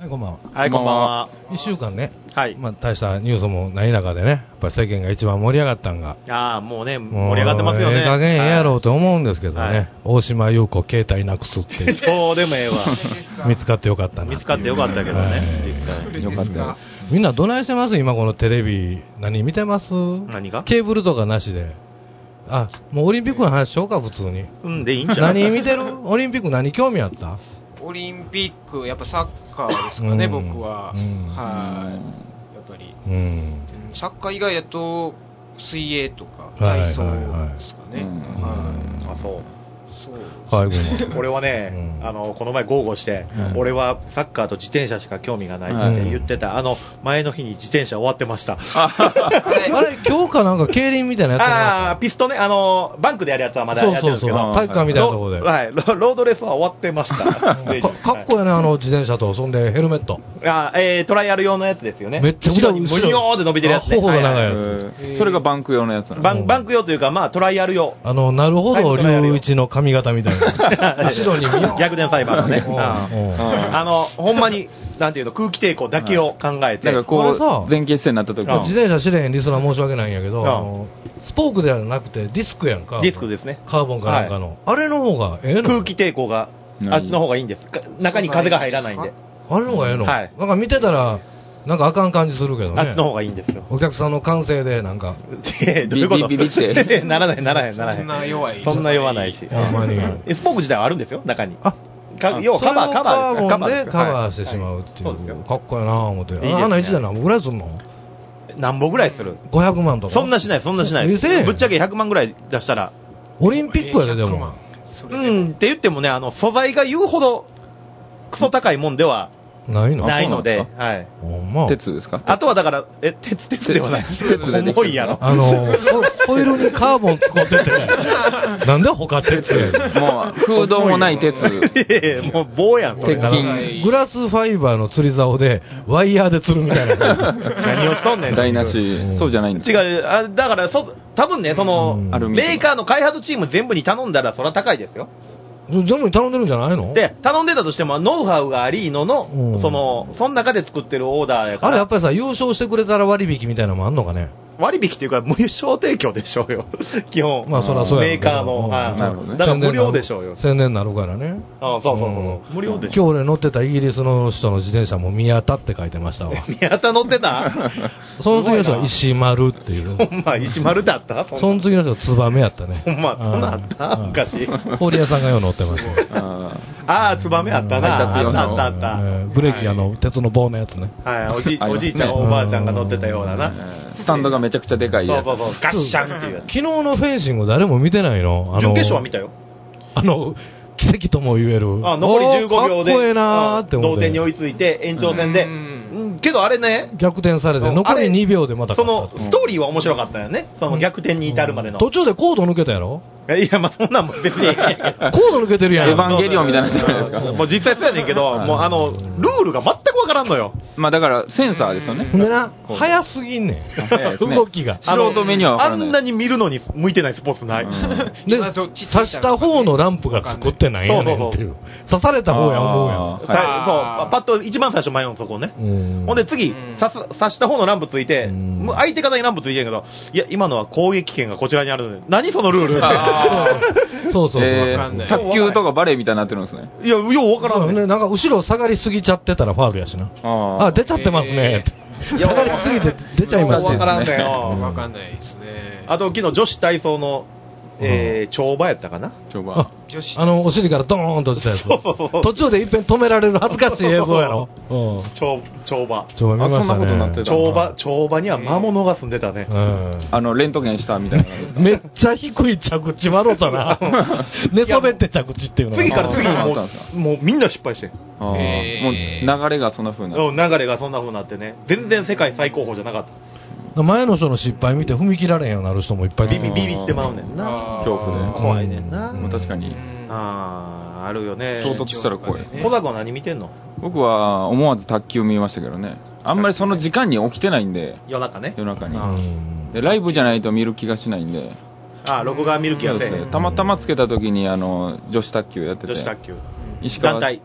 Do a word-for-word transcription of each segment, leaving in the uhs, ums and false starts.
はい、こんばんは。 はい、こんばんは。 一週間ね、 はい。 まあ、大したニュースもない中でね、やっぱり世間が一番盛り上がったんが。 ああ、もうね、盛り上がってますよね。 ええ加減ええやろうと思うんですけどね、はい、大島優子携帯なくすって。 どうでもええわ。 見つかってよかったな。 見つかってよかったけどね、はい、実際。 よかったです。 みんなどないしてます今このテレビ。何見てます？ 何が？ ケーブルとかなしで。あ、もうオリンピックの話しようか、普通に。 うん、でいいんじゃない？ 何見てる？オリンピック何興味あった？ オリンピック、やっぱサッカーですかね、 うん、 僕は。 うん、 はい。やっぱり、 うん。 サッカー以外だと、水泳とか、体操ですかね。 あ、そう。 はい、 俺はね、うん、あのこの前豪語して、うん、俺はサッカーと自転車しか興味がないって言ってた、うん、あの前の日に自転車終わってました。 あれ今日かなんか競輪みたいなやつああピストね、あのバンクでやるやつはまだやってるんですけど、 そうそうそう体育館みたいなところで、 はい、ロードレースは終わってましたか, かっこいいね、あの自転車と、そんでヘルメット、 あ、えー、トライアル用のやつですよね。 めっちゃ後ろにムニョーって伸びてるやつね、 頬が長いやつ、はいはい、 それがバンク用のやつなの。 バンバンク用というか、まあトライアル用、 あのなるほど龍一の髪型みたいな後ろに逆転裁判のねあのほんまになんていうの、空気抵抗だけを考えて、 なんかこう前傾姿勢になった時、 自転車知れへんリスナー申し訳ないんやけど、あのスポークではなくてディスクやんか。 ディスクですね、 カーボンかなんかの、はい、あれの方がええの？ 空気抵抗があっちの方がいいんです。中に風が入らないんで、 あれの方がええの？はい、なんか見てたらなんかあかん感じするけどね。 あっちの方がいいんですよ。 お客さんの感性でなんかどういうこと？ ビビビってならないならへんならへん。 そんな弱い。 そんな弱ないし。 ほんまに。 スポーク自体はあるんですよ、中に。 あ、 要はカバーカバーです。 カバーでカバーしてしまうっていう。はいはい、そうですよ。かっこいいなぁ思って。いいですね、あんな一台何本ぐらいするの？ 何本ぐらいする？ ごひゃくまんとか。 そんなしないそんなしない。ぶっちゃけひゃくまんぐらい出したら。 オリンピックやででも。 うんって言ってもね、あの素材が言うほどクソ高いもんでは。 ないの？ ないので、はい。 まあ、鉄ですか？ あとはだから、え、鉄、鉄ではない。 鉄で重いやろ。 あの、ホイールにカーボン使ってて、なんで他鉄やねん。 もう、空洞もない鉄。 いやもう棒やん、これ。 鉄筋。 グラスファイバーの釣り竿で、ワイヤーで釣るみたいな。 何をしとんねん。 台無し。そうじゃないんです。 違う、あだから、そ、多分ね、その、メーカーの開発チーム全部に頼んだら、それは高いですよ。 全部に頼んでるんじゃないの？ で、頼んでたとしても、ノウハウがありのの、うん、その、その中で作ってるオーダーやから。 あれやっぱりさ、優勝してくれたら割引みたいなのもあんのかね？ 割引っていうか、無償提供でしょうよ。基本。 まあ、そらそうやメーカーの。 なるほどね。 だから無料でしょうよ。 宣伝になるからね。 ああ、そうそうそう。うん、無料でしょ。 今日俺乗ってたイギリスの人の自転車も宮田って書いてましたわ。 宮田乗ってたその次の人は石丸っていう。 ほんま、石丸だったその次の人はツバメやったね。 ほんま、そんなんあった昔。 堀屋さんがよう乗ってました。 ああ、ツバメあったな。あったあったあった。 ブレーキ、あの、鉄の棒のやつね。 はい、おじおじいちゃん、おばあちゃんが乗ってたようなな。 スタンドがめちゃくちゃでかいやつ。 そうそうそう、ガッシャンっていうやつ。 昨日のフェンシング誰も見てないの？ 準決勝は見たよ。 あの、奇跡とも言える。 あ、残りじゅうごびょうで、 かっこええなーって思って。 同点に追いついて、延長戦で。けどあれね、 逆転されて、残りにびょうでまた勝った。その、ストーリーは面白かったよね。その逆転に至るまでの。 途中でコード抜けたやろ？ いや、まあそんなんも別に。コード抜けてるやん。 エヴァンゲリオンみたいなじゃないですか。 もう実際そうやねんけど、もうあの、ルールが全くわからんのよ。 まあだからセンサーですよね。 ほんでな、早すぎんねん。動きが。 素人目にはわからない。 あんなに見るのに向いてないスポーツない。 で、刺した方のランプが作ってないやねんっていう。刺された方や思うやん。 そう、パッと一番最初迷うのそこね。ほんで次、刺した方のランプついて、相手方にランプついてんけど、いや、今のは攻撃権がこちらにあるので、何そのルールって。 そうそうそう。 卓球とかバレーみたいになってるんですね。 いや、ようわからんね。 なんか後ろ下がりすぎちゃってたらファウルやしな。あ、出ちゃってますね。下がりすぎて出ちゃいますね。 わからんねよ。 わかんないですね。 あと昨日女子体操の、えー、跳馬やったかな？ 跳馬。 あの、お尻からドーンと落ちたやつ。 そうそうそう。 途中で一遍止められる恥ずかしい映像やろ。 跳馬。 跳馬見ましたね。 そんなことになってた。 跳馬、跳馬には魔物が住んでたね。 あの、レントゲンしたみたいな。 めっちゃ低い着地笑うたな。寝そべって着地っていうの次から次にもう、もうみんな失敗して。 もう流れがそんな風になって。 流れがそんな風になってね。全然世界最高峰じゃなかった。 前の人の失敗見て踏み切られへんようになる人もいっぱいビビビビってまうねんな。 恐怖で怖いねんな。 確かに。 ああ、あるよね。 衝突したら怖いですね。 小沢は何見てんの？ 僕は思わず卓球見ましたけどね。あんまりその時間に起きてないんで。 夜中ね。 夜中に。でライブじゃないと見る気がしないんで。 ああ、録画見る気がせえ。 たまたまつけた時にあの女子卓球やってて。 女子卓球。 石川団体。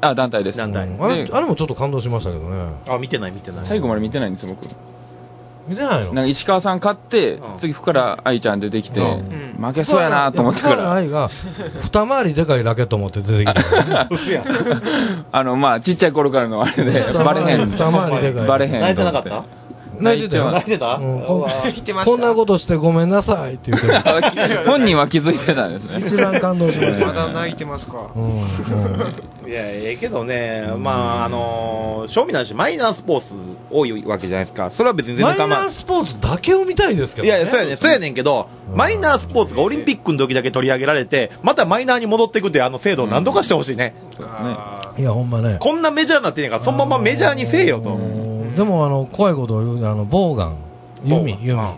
あ、団体です。 団体。 あれ、あれもちょっと感動しましたけどね。 あ、見てない見てない。 最後まで見てないんですよ、僕。 見てないの？ なんか石川さん勝って、うん、次福原愛ちゃん出てきて、うん、負けそうやなと思ってから。 福原愛が二回りでかいラケット持って出てきた。 あの、まあ、ちっちゃい頃からのあれで、バレへん。 二回りでかい。 バレへん。 泣いてなかった？ 泣いてたよ。 泣いてた？ こんなことしてごめんなさいって言ってる。 本人は気づいてたんですね。 一番感動しました。 まだ泣いてますか。 いや、ええけどね、まあ、あの、正味なし、マイナースポーツ多いわけじゃないですか。それは別に全然構わない。 マイナースポーツだけを見たいですけどね。 いやいや、そうやねん、そうやねんけど、マイナースポーツがオリンピックの時だけ取り上げられて、またマイナーに戻っていくっていうあの制度を何とかしてほしいね。 いや、ほんまね。 こんなメジャーになってんねんから、そのままメジャーにせえよと。 でも、あの、怖いことを言う、あの、ボウガン、弓、弓。 はい。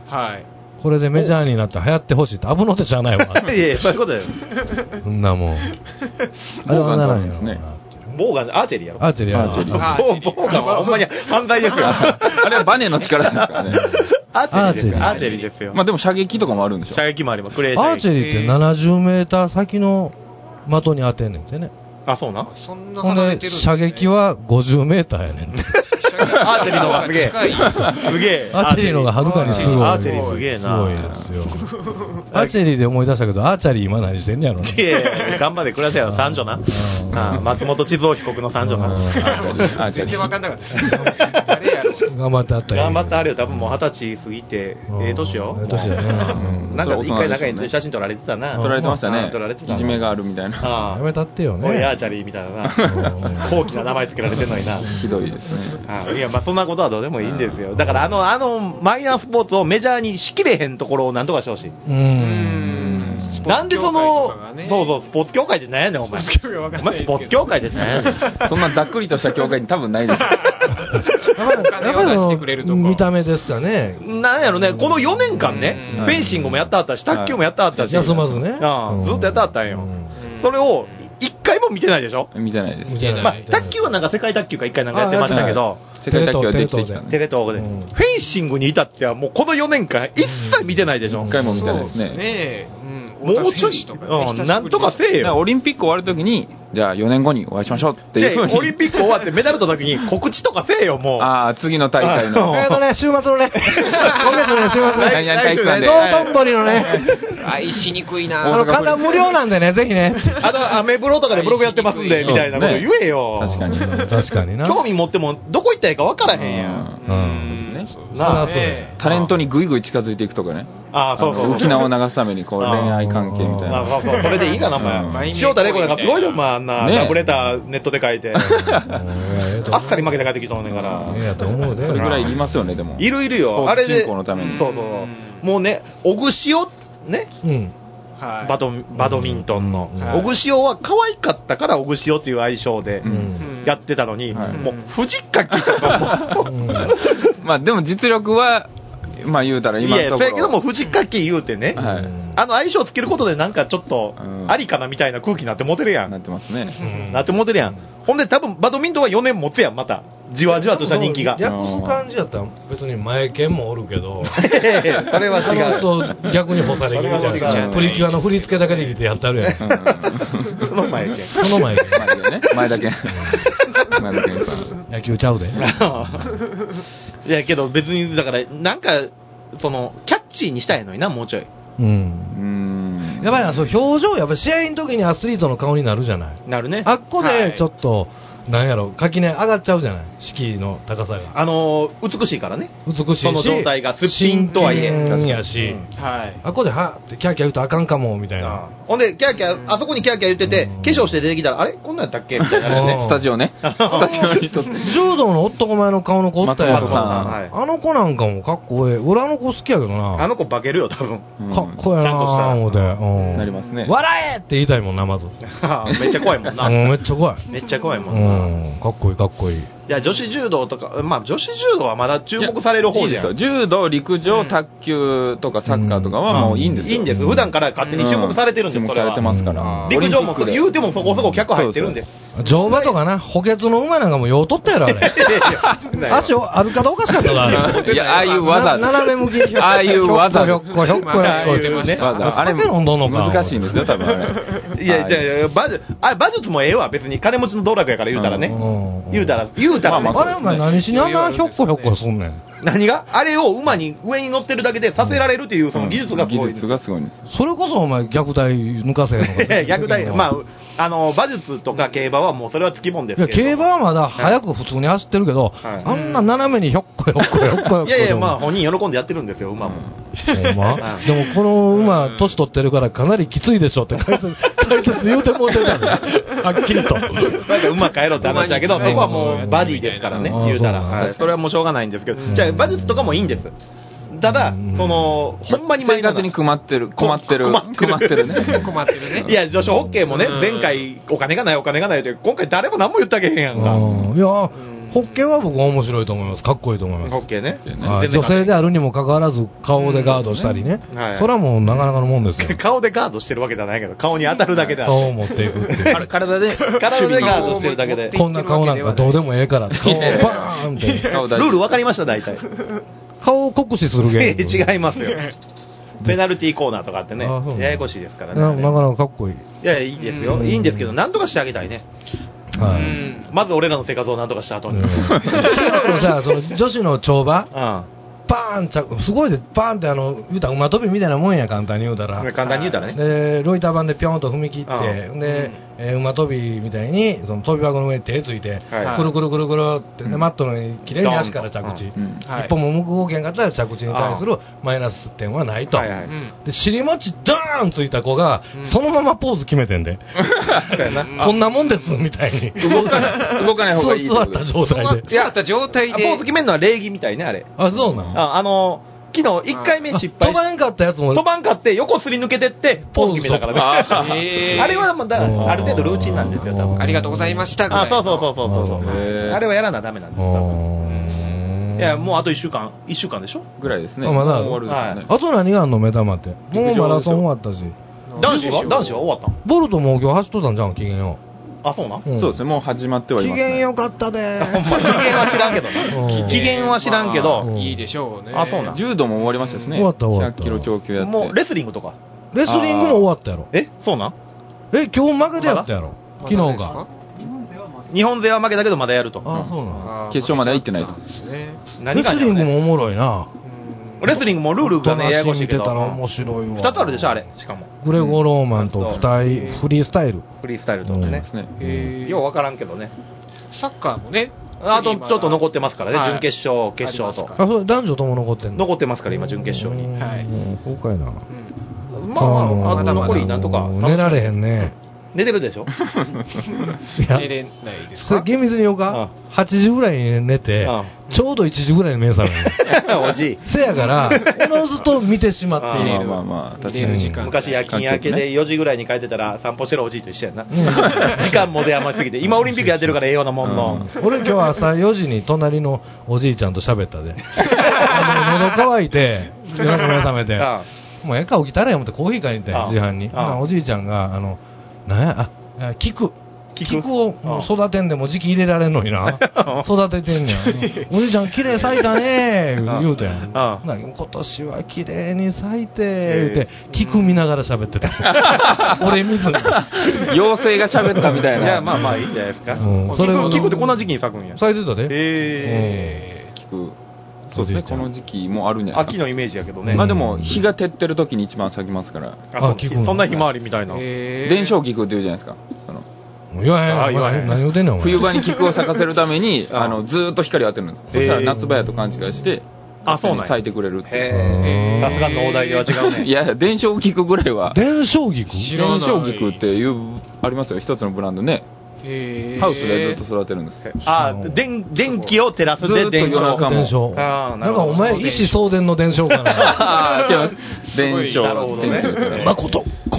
これでメジャーになって流行ってほしいって、危の手じゃないわ。 いやいや、そういうことだよ。 そんなもん。 ボウガンならんですね。 ボウガン、アーチェリーやろ。 アーチェリーやろ。 アーチェリー。 ボウガンはほんまに犯罪ですよ。 あれはバネの力ですからね。 アーチェリーですよ。アーチェリーですよ。 まあでも射撃とかもあるんでしょ。 射撃もあります。クレー射撃。 アーチェリーってななじゅうメーター先の的に当てんねんてね。 あ、そうな。 そんなほんで、射撃はごじゅうメーターやねん。 アーチェリーの方がすげえ。すげえ。 アーチェリーの方がはるかにすごい。 アーチェリーすげえな。 すごいですよ。アーチェリーで思い出したけど、アーチャリー今何してんねやろね。 いやいや、頑張って暮らせよ、三女な。松本千蔵被告の三女な。 全然わかんなかったです。誰やろ。 頑張ってあったよ。 頑張ってあるよ、多分もう二十歳過ぎて、ええ年よ。 ええ年だね。 なんか一回仲いい写真撮られてたな。 撮られてましたね。 撮られてた。 いじめがあるみたいな。 やめたってよね。 おい、アーチャリーみたいなな。高貴な名前つけられてんのにな。 ひどいですね。 いや、まあそんなことはどうでもいいんですよ。だからあの、あの、マイナースポーツをメジャーにしきれへんところをなんとかしてほしい。 うーん。 なんでその、そうそう、スポーツ協会って何やねん、お前。お前スポーツ協会って何やねん。 そんなざっくりとした協会に多分ないです。 やっぱり見た目ですかね。 なんやろね、このよねんかんね、フェンシングもやったあったし、卓球もやったあったし。 休まずね。 ずっとやったあったんよ。それを、一回も見てないでしょ？ 見てないです。 まあ、卓球はなんか世界卓球か一回なんかやってましたけど、 世界卓球はできてきたね。 テレ東で。フェンシングに至ってはもうこのよねんかん一切見てないでしょ？ 一回も見てないですね。 ねえ。 もうちょい、うん、なんとかせえよ。 オリンピック終わるときに、じゃあよねんごにお会いしましょうっていう風に。 オリンピック終わってメダル取ったときに告知とかせえよ、もう。 ああ、次の大会の。 えっとね、週末のね、今月のね、週末のね、 何々体育館で。 道頓堀のね、 愛しにくいな。 あの、観覧無料なんでね、ぜひね。 あの、アメブロとかでブログやってますんで、みたいなこと言えよ。 確かに。 確かにな。 興味持っても、どこ行ったらいいか分からへんやん。 うん。ですね。 なあ、 タレントにぐいぐい近づいていくとかね。 ああ、そうそう。 浮き名を流すために、こう、恋愛関係みたいな。 あ、そうそう。それでいいかな、お前。塩田玲子なんかすごいよ、まあ、あんな、ラブレターネットで書いて。あっさり負けて帰ってきとんねんから。 いや、と思うね。 それぐらいいりますよね、でも。 いるいるよ。 あれで。そうそう。 もうね、オグシオ、ね。 うん。 バドバドミントンの、オグシオは可愛かったからオグシオという愛称でやってたのに、もう藤垣とかもまあでも実力はまあ言うたら今のところ、いやそうやけども藤垣言うてね、あの愛称をつけることでなんかちょっとありかなみたいな空気になってモテるやん。 なってますね。 なってモテるやん。ほんで多分バドミントンはよねん持つやん、またじわじわとした人気が。 訳す感じやったら別に前剣もおるけどそれは違うと逆に干され気味じゃん。プリキュアの振り付けだけで入れてやってあるやん。 その前剣その前剣前だけ前だけさ野球ちゃうで。 いやけど別にだからなんかそのキャッチーにしたいのにな、もうちょい。 うん。うんやっぱりな、そう表情、やっぱ試合の時にアスリートの顔になるじゃない。 なるね。 あっこでちょっと、なんやろ、垣根上がっちゃうじゃない、敷居の高さが。 あのー、美しいからね。 美しいし。 その状態がすっぴんとはいえ。 真剣やし、うん、はい。あっこではってキャーキャー言うとあかんかも、みたいな。 ほんで、キャーキャー、あそこにキャーキャー言ってて、化粧して出てきたら、あれこんなんやったっけみたいな話ね。 スタジオね。スタジオにとって。 柔道の男前の顔の子おったやん。 松本さん。はい、 あの子なんかもかっこええ。俺あの子好きやけどな。 あの子化けるよ、多分。 かっこええな。ちゃんとした思うて。 なりますね。 笑えって言いたいもんな、まず。 めっちゃ怖いもんな。 めっちゃ怖い。 めっちゃ怖いもんな。 かっこいいかっこいい。 じゃあ女子柔道とか、まあ女子柔道はまだ注目される方じゃん。 いいですよ。柔道、陸上、卓球とかサッカーとかはもういいんですよ。 いいんです。普段から勝手に注目されてるんですよ。 注目されてますから。 陸上も言うてもそこそこ客入ってるんです。 乗馬とかな、補欠の馬なんかもよう取ったやろ、あれ。足をあるかどうかしかったな、あれ。 いや、ああいう技。 斜め向きに。 ああいう技。 ひょっこひょっこひょっこっていうね。 技。あれ難しいんですよ、多分あれ。 いや、じゃあ、馬術もええわ。別に金持ちの道楽やから言うたらね。言うたら、言うたらね。 あれお前何しにあんなひょっこひょっこすんねん。 何があれを馬に上に乗ってるだけでさせられるっていうその技術がすごい。 技術がすごいんです。 それこそお前虐待抜かせへんのか。 虐待、まあ、あの、馬術とか競馬はもうそれはつきもんですけど。 いや、競馬はまだ早く普通に走ってるけど、あんな斜めにひょっこひょっこひょっこひょっこ。 いやいや、まあ本人喜んでやってるんですよ、馬も。 まあ、でもこの馬、年取ってるからかなりきついでしょって解説、解説言うてもうてたんで、はっきりと。なんか馬帰ろうって話だけど、そこはもうバディですからね、言うたら。それはもうしょうがないんですけど、じゃあ馬術とかもいいんです。ただ、その、ほんまに生活に困ってる、困ってる、困ってるね。 困ってるね。 いや、女子ホッケーもね、前回お金がないお金がないって、今回誰も何も言ったけへんやんか。 いや、ホッケーは僕は面白いと思います。かっこいいと思います。 ホッケーね。 女性であるにもかかわらず顔でガードしたりね。それはもうなかなかのもんですよ。 顔でガードしてるわけじゃないけど、顔に当たるだけである。 顔を持っていくっていう。 体で、 体でガードしてるだけで。 こんな顔なんかどうでもええから。顔をバーンって。ルール分かりました、大体。 顔を酷使するゲーム。 違いますよ。ペナルティーコーナーとかあってね、ややこしいですからね。 なかなかかっこいい。いや、いいですよ。いいんですけど、なんとかしてあげたいね。はい。まず俺らの生活をなんとかした後に。 さ、その女子の跳馬、パーンちゃ、すごいで、パーンってあの、言うたら馬跳びみたいなもんや、簡単に言うたら。 簡単に言うたらね。 で、ロイター板でピョンと踏み切って、で、えー、馬跳びみたいに、その跳び箱の上に手ついて、はい、くるくるくるくるって、ね、マットの上に綺麗に足から着地。うん、一歩も向く動けんかったら着地に対するマイナス点はないと。はいはい、で、尻餅ドーンついた子が、うん、そのままポーズ決めてんで。こんなもんです、みたいに。 動かない、動かない方がいい。 座った状態で。 座った状態で。 ポーズ決めるのは礼儀みたいね、あれ。 あ、そうなの？ あ、あのー、昨日いっかいめ失敗飛ばんかったやつも飛ばんかって横すり抜けてってポーズ決めたからね。あれはまだある程度ルーチンなんですよ、多分。 ありがとうございましたぐらい。 あ、そうそうそうそうそう。あれはやらなダメなんです、多分。いや、もうあといっしゅうかん、いっしゅうかんでしょぐらいですね。 まだ終わるですね。あと何があんの、目玉って。もうマラソン終わったし。 男子は男子は終わったん？ ボルトも今日走っとったんじゃん、機嫌よ。 あ、そうな、 うん、そうですね、もう始まってはいます、ね。 機嫌よかったでー。 機嫌は知らんけどな。機嫌は知らんけど。 いいでしょうね。 あ、そうな。 柔道も終わりましたしね。 終わった終わった。 ひゃっキロ超級やって。 もうレスリングとか。 レスリングも終わったやろ。 え、そうなん？ え、今日負けでやったやろ。昨日が。 日本勢は負けたけどまだやると。 あ、そうな。 決勝までは行ってないと。 レスリングもおもろいな。 レスリングもルールがね、ややこしいけど。 面白いわ。 二つあるでしょ、あれ。しかも。 グレゴローマンと二人、フリースタイル。 フリースタイルとね。ようわからんけどね。 サッカーもね。 あとちょっと残ってますからね、準決勝、決勝と。 あ、そう、男女とも残ってんの？ 残ってますから、今、準決勝に。 はい。 そうかいな。 まあまあ、あと残りなんとか。 寝られへんね。 寝てるでしょ？ 寝れないですか？ それ厳密に言おうか？はちじぐらいに寝て、ちょうどいちじぐらいに目覚める。 おじい。 せやから、おのずと見てしまっている。 まあまあ、確かに。 昔夜勤明けでよじぐらいに帰ってたら散歩してるおじいと一緒やな。時間も出余りすぎて、今オリンピックやってるからええようなもんの。 俺今日朝よじに隣のおじいちゃんと喋ったで。喉乾いて、夜中目覚めて。もうええか起きたらや思ってコーヒー買いに行ったよ、自販に。おじいちゃんが、あの、なんや、あ、菊。菊を育てんでも時期入れられんのにな。育ててんねん。おじいちゃん綺麗咲いたねー言うてん。今年は綺麗に咲いて言うて、菊見ながら喋ってた。俺見ずに。 妖精が喋ったみたいな。 いや、まあまあいいじゃないですか。菊ってこんな時期に咲くんや。 咲いてたで。 へー。菊。そうですね、この時期もあるんじゃないですか。 秋のイメージやけどね。 まあでも、日が照ってる時に一番咲きますから。 あ、そんなひまわりみたいな。 伝承菊って言うじゃないですか。そのいやいや、何言うてんねん、お前。 冬場に菊を咲かせるために、あの、ずーっと光を当てるの。そしたら夏場やと勘違いして、 あ、そうなん咲いてくれるって。 へー。さすがの大台では違うね。 いや、伝承菊ぐらいは。 伝承菊？ 伝承菊っていう、ありますよ、一つのブランドね。ハウスでずっと育てるんです。 あ、電気を照らすで伝承。 伝承。なんかお前、意思送電の伝承かな。 ああ、違います。伝承。 誠、この、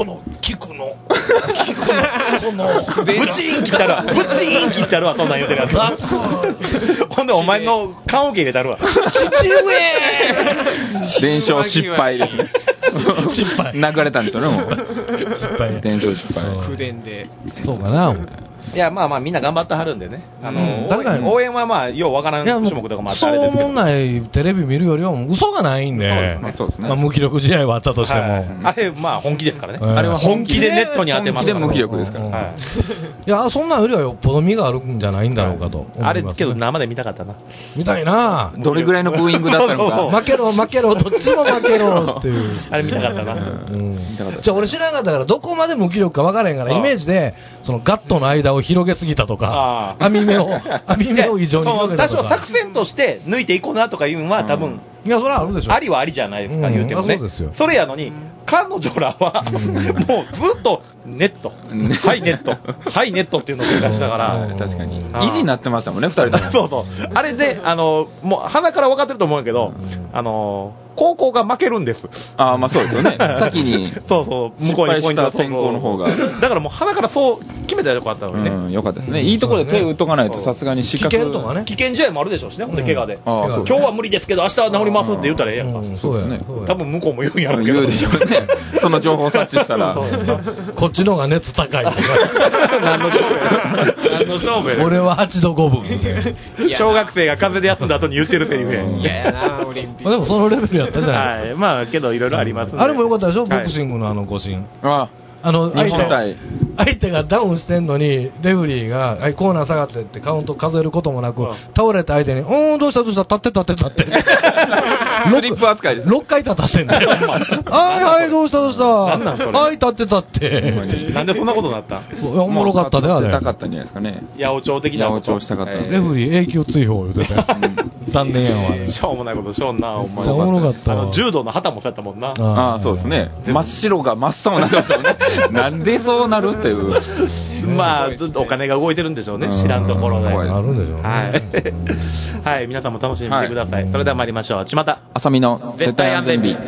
聞くの聞くのこのブチーン切ったるわブチーン切ったるわそんなん言うてるやつほんでお前の棺桶入れたるわ父上伝承失敗ですね失敗流れたんですよねもう失敗伝承失敗口伝でそうかな。 いやまあまあみんな頑張ってはるんでねあの、 うん、だから応援はまあようわからん種目とかもあってあれですけどそうもないテレビ見るよりは嘘がないんで、 そうですねそうですねまあ、無気力試合はあったとしても、 はい、あれまあ本気ですからね、 はい、 あれは本気でネットに当てますから本気で無気力ですから、 うんはい、 いやそんなんよりはよっぽど身があるんじゃないんだろうかと思います、ね、 あれけど生で見たかったな見たいなどれぐらいのブーイングだったのか負けろ負けろどっちも負けろっていうあれ見たかったな、 うん、 見たかったじゃあ俺知らなかったからどこまで無気力か分からへんからイメージでそのガットの間を広げすぎたとか網目を網目を異常に広げたとか多少作戦として抜いていこうなとかいうのは多分、 いやそれはあるでしょありはありじゃないですか、うん、言うてもねそうですよそれやのに彼女らは、うん、もうずっとネット、はいネットはいネットっていうのを繰り返したから、 確かに維持になってましたもんねふたりともそうそうあれであのもう鼻から分かってると思うけど、うん、あの高校が負けるんです。 ああまあそうですよね先にそうそう向こうにポイント失敗した先行の方がだからもう鼻からそう決めたらよかったのにね、 うん、よかったですね、うん、いいところで手打っとかないとさすがに失格危険とかね危険試合もあるでしょうしね、ほんで怪我で、 うん、あ今日は無理ですけど明日は治りますって言ったらええやんか、 うん、そうやね多分向こうも言うんやろうけど言うでしょうねその情報を察知したらこっちの方が熱高いとか何の勝負や何の勝負や俺ははちどごぶん小学生が風邪で休んだ後に言ってるセリフやんいややなオリンピックでもそのレベルやったじゃない、 はい、まあけどいろいろありますんで、 あれもよかったでしょ、ボクシングのあの誤審、 ああの日本対相手がダウンしてんのにレフリーがはいコーナー下がってってカウント数えることもなく、うん、倒れた相手におーどうしたどうした立って立って立ってスリップ扱いですろっかい立たしてんだよはいはいどうしたどうしたなんなんそれはい立って立ってなんでそんなことになったおもろかったであれしたかったんじゃないですかね八百長的な八百長したかった、えー、 レフリー永久追放言うてたよ残念やわあれしょうもないことしょんなお前おもろかったあの柔道の旗もそうやったもんなああそうですね真っ白が真っ青になってますよねなんでそうなるっていうまあずっとお金が動いてるんでしょうね知らんところであるんでしょうねはい、はい、皆さんも楽しんでみてください、はい、それでは参りましょうちまたあさみの絶対安全日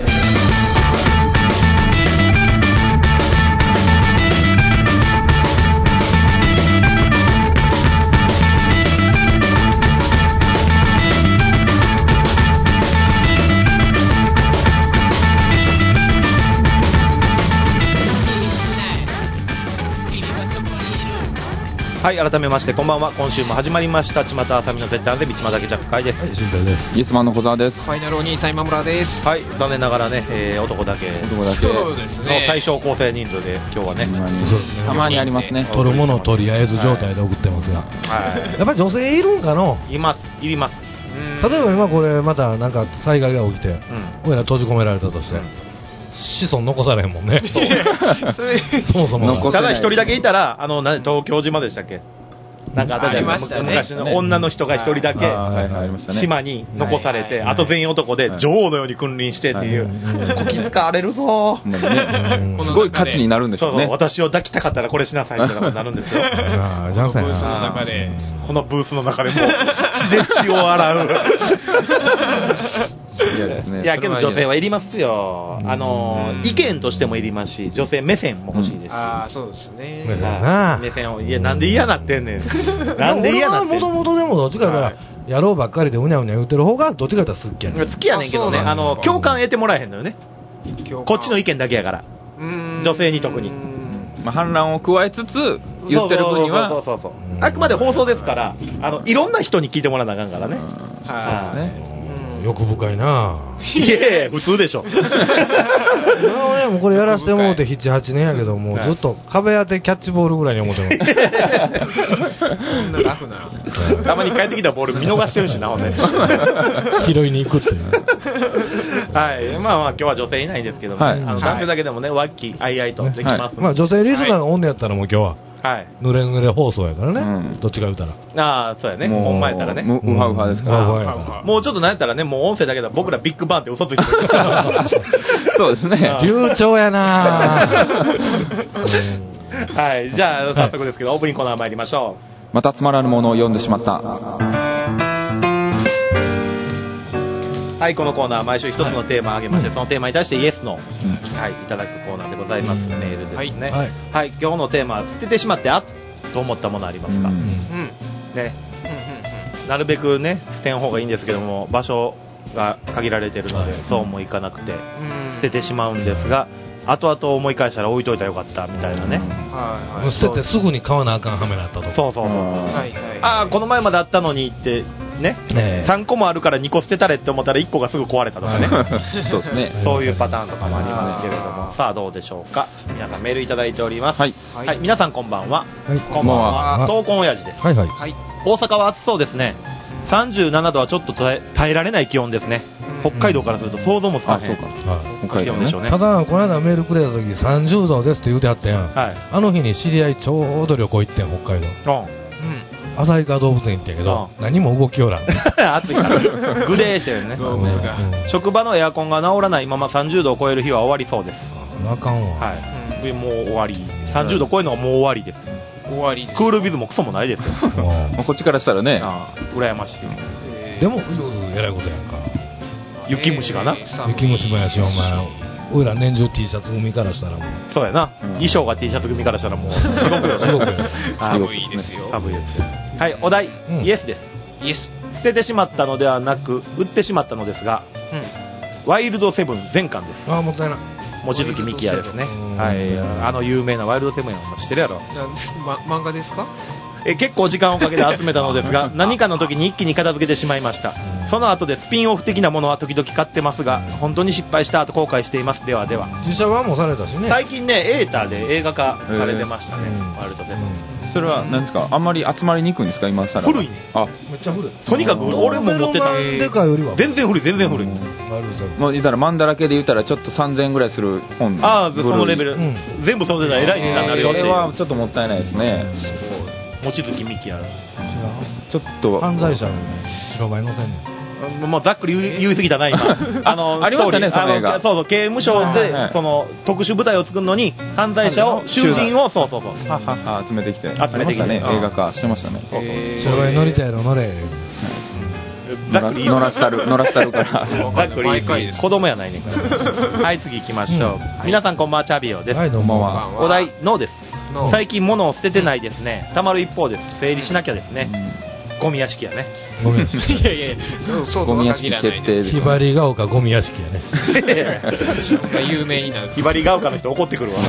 はい、改めましてこんばんは。今週も始まりましたちまたあさみの絶対安全日ちまたけジャック会です。 はい、新平です。 イエスマンの小沢です。 ファイナルお兄さん今村です。 はい、残念ながらね、えー、男だけ男だけそうですね、 最小構成人数で今日はねたまにありますね。 取るものとりあえず状態で送ってますが、はい、やっぱり女性いるんかのいますいります。 例えば今これまたなんか災害が起きて、うん、俺ら閉じ込められたとして、うん、子孫残されへんもんねそれそもそもただ一人だけいたらあの東京島でしたっけ、なんかあったじゃないですか、昔の女の人が一人だけ島に残されて、あと全員男で女王のように君臨してっていう、こき使われるぞー、 すごい価値になるんでしょうね。 そうそう、私を抱きたかったらこれしなさいみたいなことになるんですよ。 ジャンさんやな。 このブースの中でもう血で血を洗う。いやですね、いやけど女性はいりますよ、あの意見としてもいりますし、女性目線も欲しいですし、 ああそうですね、 目線を、いやなんで嫌なってんねん、なんで嫌なってんねん。 もともとでもどっちかからやろうばっかりでうにゃうにゃ言ってる方がどっちかと好きやねん。 好きやねんけどね、あの共感得てもらえへんのよね、こっちの意見だけやから、女性に特に。 まあ、反乱を加えつつ言ってる分にはあくまで放送ですから、あのいろんな人に聞いてもらわなあかんからね。 そうですね。 欲深いないえ普通でしょ俺もこれやらせてもうてななはちねんやけどもうずっと壁当てキャッチボールぐらいに思ってますそんなラフなたまに帰ってきたボール見逃してるしなほんで拾いに行くっていうはい、まあまあ今日は女性いないですけども、ね、はい、あの男性だけでもね和気あいあいとできます、はい、 まあ女性リスナーがおんねやったらもう今日ははい、ぬれぬれ放送やからね、うん、どっちが言うたらああそうやね、もう前やったらねウハウハですから、 もうちょっとなんやったらね、もう音声だけだ僕らビッグバンって嘘ついてるそうですね、 流暢やなはい、じゃあ早速ですけど、はい、オープニングコーナー参りましょう。またつまらぬものを読んでしまった。 はい、このコーナー毎週一つのテーマを挙げまして、はい、そのテーマに対してイエスの、うん、はい、いただくコーナーでございます。メールですね。はい、はい、今日のテーマは捨ててしまってあっと思ったものありますか？うん、ね、うん、なるべくね捨てん方がいいんですけども、場所が限られているので、はい、そうもいかなくて、うん、捨ててしまうんですが、後々思い返したら置いといたらよかったみたいなね、 はいはい、捨ててすぐに買わなあかんはめになったとか、 そうそうそうそう、はいはい、ああこの前まであったのにってね、ねさんこもあるからにこ捨てたれって思ったらいっこがすぐ壊れたとかねそうですね、 そういうパターンとかもありますけれども、さあどうでしょうか。皆さんメールいただいております。はい、はい、皆さんこんばんは、はい、こんばんは。闘魂親父です。はいはい、大阪は暑そうですね。さんじゅうななどはちょっと耐え、耐えられない気温ですね。北海道からすると想像もつかへん、うん、気温でしょうね。 ただこの間メールくれた時さんじゅうどですって言うてあったやん、はい、あの日に知り合いちょうど旅行行ってん北海道、うん、旭川動物園行ってんけど、うん、何も動きおらん暑いからグレーしてるね、うんうん、職場のエアコンが治らないままさんじゅうどを超える日は終わりそうです。 あかんわ、 はい、うん、もう終わり、さんじゅうど超えるのはもう終わりです。 終わりです。 クールビズもクソもないですよこっちからしたらね、 あ羨ましい、 えー、でも冬えらいことやんか、 雪虫がな、えー、雪虫もやし、お前おいら年中 T シャツ組からしたらもうそうやな、うん、衣装が T シャツ組からしたらもうすごくよすごくよ寒いですよ、 寒いです。はい、お題、うん、イエスです。 イエス。 捨ててしまったのではなく売ってしまったのですが、うん、ワイルドセブン全巻です。 ああもったいない。 望月美希也ですね、はい、あの有名なワイルドセブンを知ってるやろ。 ま、漫画ですか？ え結構時間をかけて集めたのですが何かの時に一気に片付けてしまいました。その後でスピンオフ的なものは時々買ってますが本当に失敗したと後悔しています。ではでは。 実写版もされたしね、 最近ねエータで映画化されてましたね、ワイルドセブン。 それは何ですか、あんまり集まりにくいんですか今更。 古いね。 あ、 めっちゃ古い。 とにかく俺も持ってた。 デカよりは全然古い全然古い。 もう言ったらマンだらけで言ったらちょっとさんぜんえんぐらいする本。 ああそのレベル、うん、全部それで偉い値段になるよっていう。 それはちょっともったいないですね。 望月美希やちょっと犯罪者のね白バイ乗せんねん。もうざっくり言い、言い過ぎたな今あのありましたねその映画。 そうそう刑務所で、はいはい、その特殊部隊を作るのに犯罪者を囚人をそうそうそうははは集めてきて集めてきてね、映画化してましたね。そうそう白バイ乗りたいやろ乗れ。 ざっくり乗らしたる乗らしたるからざっくり子供やないねんからはい次行きましょう、うんはい、皆さんこんばんはチャビオです。 はいどうもは。 お題ノーです。最近物を捨ててないですね。たまる一方です。整理しなきゃですね、うん、ゴミ屋敷やね。 ゴミ屋敷いやいやそうゴミ屋敷決定です。 ひばりが丘ゴミ屋敷やね有名になる。 ひばりが丘の人怒ってくるわ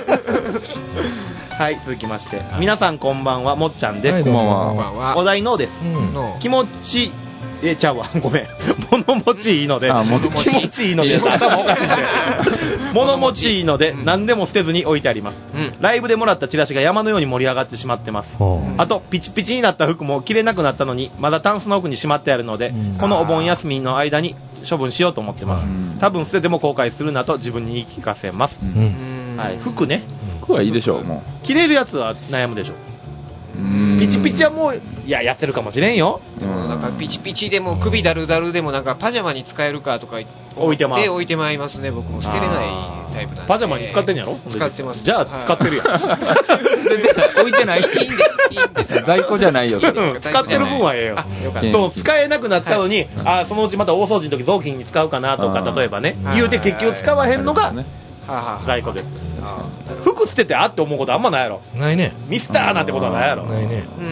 はい続きまして、はい、皆さんこんばんはもっちゃんです。はい、 こんばんは。 お題ノーです、うん、気持ちえちゃうわごめん物持ちいいので気持ちいいので頭おかしいんで物持ちいいので、うん、何でも捨てずに置いてあります、うん、ライブでもらったチラシが山のように盛り上がってしまってます、うん、あとピチピチになった服も着れなくなったのにまだタンスの奥にしまってあるので、うん、このお盆休みの間に処分しようと思ってます、うん、多分捨てても後悔するなと自分に言い聞かせます、うんはい、服ね服はいいでしょう。もう着れるやつは悩むでしょ。ピチピチはもういや痩せるかもしれんよ。 でもなんかピチピチでも首だるだるでもなんかパジャマに使えるかとか置いてまで置いてまいりますね。僕も捨てれないタイプなんで。 パジャマに使ってんやろ。 使ってます。 じゃあ使ってるやん。 置いてない。いいんでいいんです。在庫じゃないよ。 使ってる分はええよ。よかった。そう使えなくなったのに、あそのうちまた大掃除の時雑巾に使うかなとか例えばね言うて結局使わへんのが在庫です。服捨ててあって思うことあんまないやろ。 ないね。 ミスターなんてことはないやろ。 ないね。 うん、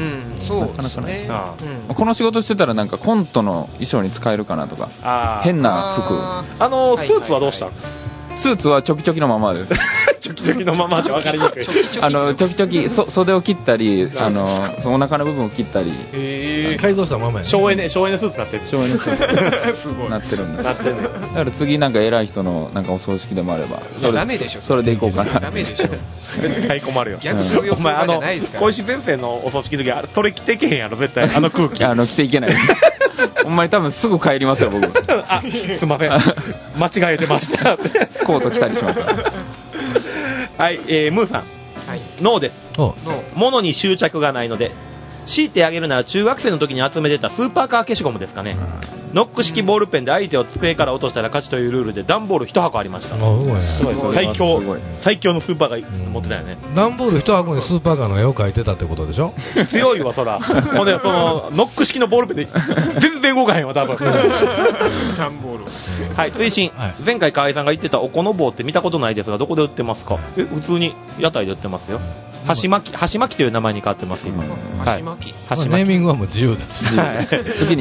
そうですね。 この仕事してたらなんかコントの衣装に使えるかなとか。変な服。 あのスーツはどうしたの？ スーツはチョキチョキのままです。 チョキチョキのままって分かりにくい。 あのチョキチョキそ袖を切ったり、あのお腹の部分を切ったり。 へえ。改造したままや。 省エネ省エネスーツなってる。 省エネスーツ。すごい。なってるんです。 なってるね。 だから次なんか偉い人のなんかお葬式でもあれば。 それダメでしょ。 それでいこうかな。 ダメでしょ。 絶対困るよ。 逆そういうお前あの小石先生のお葬式の時はそれ着てけへんやろ絶対あの空気。 あの着ていけない。ほんまに多分すぐ帰りますよ僕。 あすいません間違えてました。 コート着たりします。 はい、えー、ムーさん、はい、ノーです。物に執着がないので強いてあげるなら中学生の時に集めてたスーパーカー消しゴムですかね。ノック式ボールペンで相手を机から落としたら勝ちというルールで段ボール一箱ありました。最強最強のスーパーカー持ってたよね。 段ボール一箱にスーパーカーの絵を描いてたってことでしょ。 強いわそら。ほんでそのノック式のボールペンで全然動かへんわ多分。段ボール。はい、追伸、はい、前回河合さんが言ってたおこの棒って見たことないですがどこで売ってますか。え、普通に屋台で売ってますよ。箸巻き、箸巻きという名前に変わってます今。 箸巻き。 箸巻き。ネーミングはもう自由です。 はい。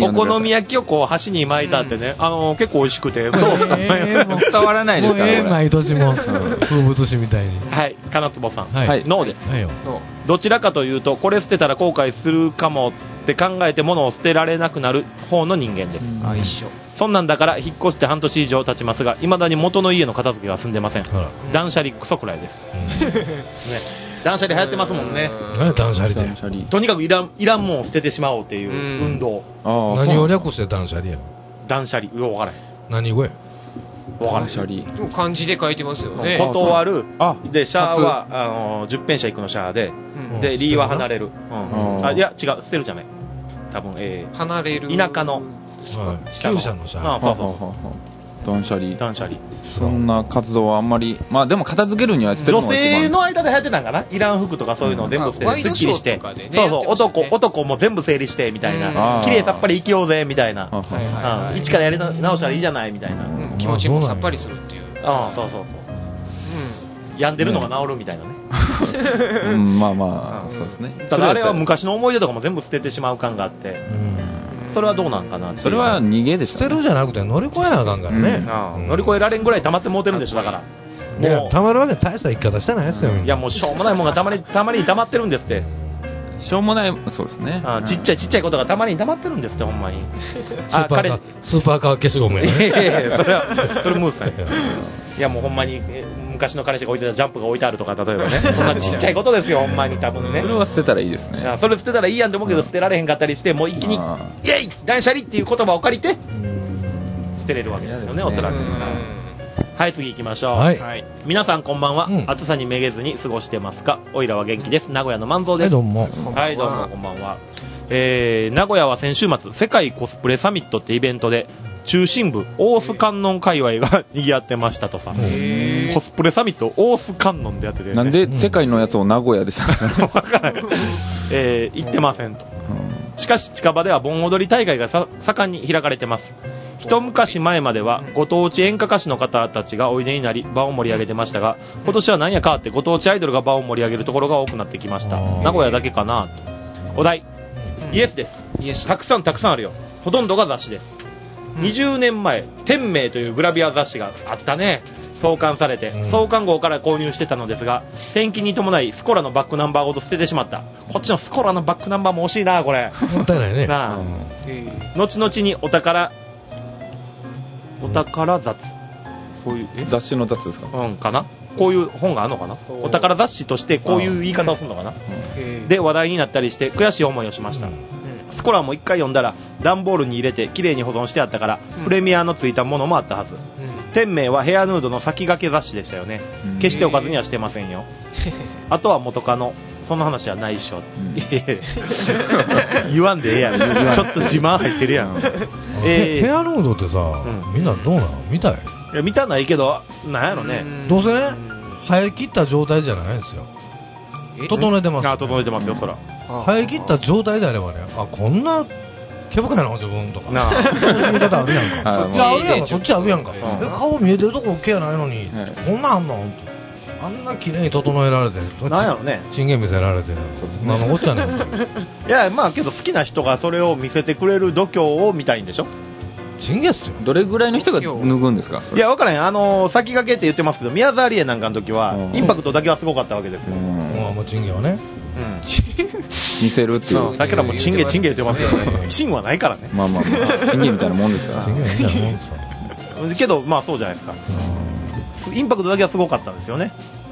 お好み焼きをこう箸に巻いたってね、あの結構美味しくて、どう伝わらないですから。 もう毎年も風物詩みたいに。 はい、金坪さん。 はい。 ノーです。どちらかというとこれ捨てたら後悔するかもって考えて物を捨てられなくなる方の人間です。 あ、一緒。 そんなんだから引っ越して半年以上経ちますが、未だに元の家の片付けが済んでません。断捨離クソくらいです。ね。断捨離流行ってますもんね。 断捨離で。 とにかくいらん、いらんもんを捨ててしまおうっていう運動。 何を略して断捨離やの。 断捨離、うわ、分からへん。 何語や。 分からへん。 断捨離。 でも漢字で書いてますよね。 断る。で、シャーは、あの、十編者行くのシャーで、で、リーは離れる。あ、いや、違う、捨てるじゃない。多分、えー、 離れる。 田舎の。 旧社のシャー。 あ、そうそうそう。 断捨離。 断捨離。 そんな活動はあんまり、まあでも片付けるには捨てるのが一番。 女性の間で流行ってたんかな。いらん服とかそういうのを全部捨てて、すっきりして。そうそう、男、男も全部整理して、みたいな。綺麗さっぱり生きようぜ、みたいな。一からやり直したらいいじゃない、みたいな。 気持ちもさっぱりするっていう。 ああ、そうそうそう。病んでるのが治るみたいなね。 うん、まあまあ、そうですね。 ただあれは昔の思い出とかも全部捨ててしまう感があって。それはどうなんかな。 それは逃げでしょ。 捨てるじゃなくて乗り越えなあかんからね。 乗り越えられんぐらい溜まってもうてるんでしょ、だから。 もう溜まるわけ大した生き方してないですよ。 いやもうしょうもないもんがたまにたまに溜まってるんですって。 しょうもない、そうですね。 ちっちゃいちっちゃいことがたまに溜まってるんですってほんまに。 スーパーカー、スーパーカー消しゴムやね。 いやいやそれはそれムーさん。いやもうほんまに昔の彼氏が置いてたジャンプが置いてあるとか例えばね。そんなちっちゃいことですよほんまに多分ね。 それは捨てたらいいですね。 それ捨てたらいいやんと思うけど捨てられへんかったりしてもう一気にイエイ断捨離っていう言葉を借りて捨てれるわけですよねおそらく。はい、次行きましょう。はい、皆さんこんばんは、うん、暑さにめげずに過ごしてますか。おいらは元気です。名古屋の万蔵です。 はい、どうも。 はい、どうもこんばんは。えー、名古屋は先週末世界コスプレサミットってイベントで中心部大須観音界隈が賑わってましたとさ。コスプレサミット大須観音でやってて、ね、 なんで世界のやつを名古屋でさ分からない、えー、行ってませんと、うん、しかし近場では盆踊り大会がさ盛んに開かれてます。一昔前まではご当地演歌歌手の方たちがおいでになり場を盛り上げてましたが、今年は何やかわってご当地アイドルが場を盛り上げるところが多くなってきました。名古屋だけかなと。お題、イエスです。イエス。たくさんたくさんあるよ。ほとんどが雑誌です。うん、にじゅうねんまえ天明というグラビア雑誌があったね。創刊されて、うん、創刊号から購入してたのですが転勤に伴いスコラのバックナンバーごと捨ててしまった。こっちのスコラのバックナンバーも惜しいなこれ。 もったいないね。 なあ、うん、後々にお宝お宝雑、こういう雑誌の雑ですか。 うんかな。こういう本があるのかな。お宝雑誌としてこういう言い方をするのかな、うん、で話題になったりして悔しい思いをしました、うん、スコラも一回読んだら段ボールに入れてきれいに保存してあったから、うん、プレミアのついたものもあったはず、うん、天明はヘアヌードの先駆け雑誌でしたよね、うん、決しておかずにはしてませんよ。あとは元カノその話はないっしょ、うん、言わんでええやん。ちょっと自慢入ってるやん。 えー、ヘアヌードってさ、うん、みんなどうなの見たい。 いや見たないけどなんやろね。 どうせね生え切った状態じゃないんですよ。整えてます、ね、 あ整えてますよ、そら。 生え切った状態であればね、あこんな毛深いの自分とかなあそういう見方あるやんか。そっちあるやんか、そっちあるやんか。顔見えてるとこ毛ないのに、こんなんあんのあんな綺麗に整えられてなんやろね。 チンゲン見せられてる。何のこっちゃねん。 いやまあけど好きな人がそれを見せてくれる度胸を見たいんでしょ。 チンゲンっすよ。 どれぐらいの人が脱ぐんですか。 いや分からへん。あのー、先駆けって言ってますけど宮沢りえなんかの時はインパクトだけはすごかったわけですよ。 もうチンゲンはね、 うん、見せるっていう。 さっきからもうチンゲンチンゲン言ってますけどね。チンはないからね。 まあまあまあチンゲンみたいなもんですよ。 チンゲンみたいなもんですよ。 けどまあそうじゃないですか。インパクトだけはすごかったんですよね。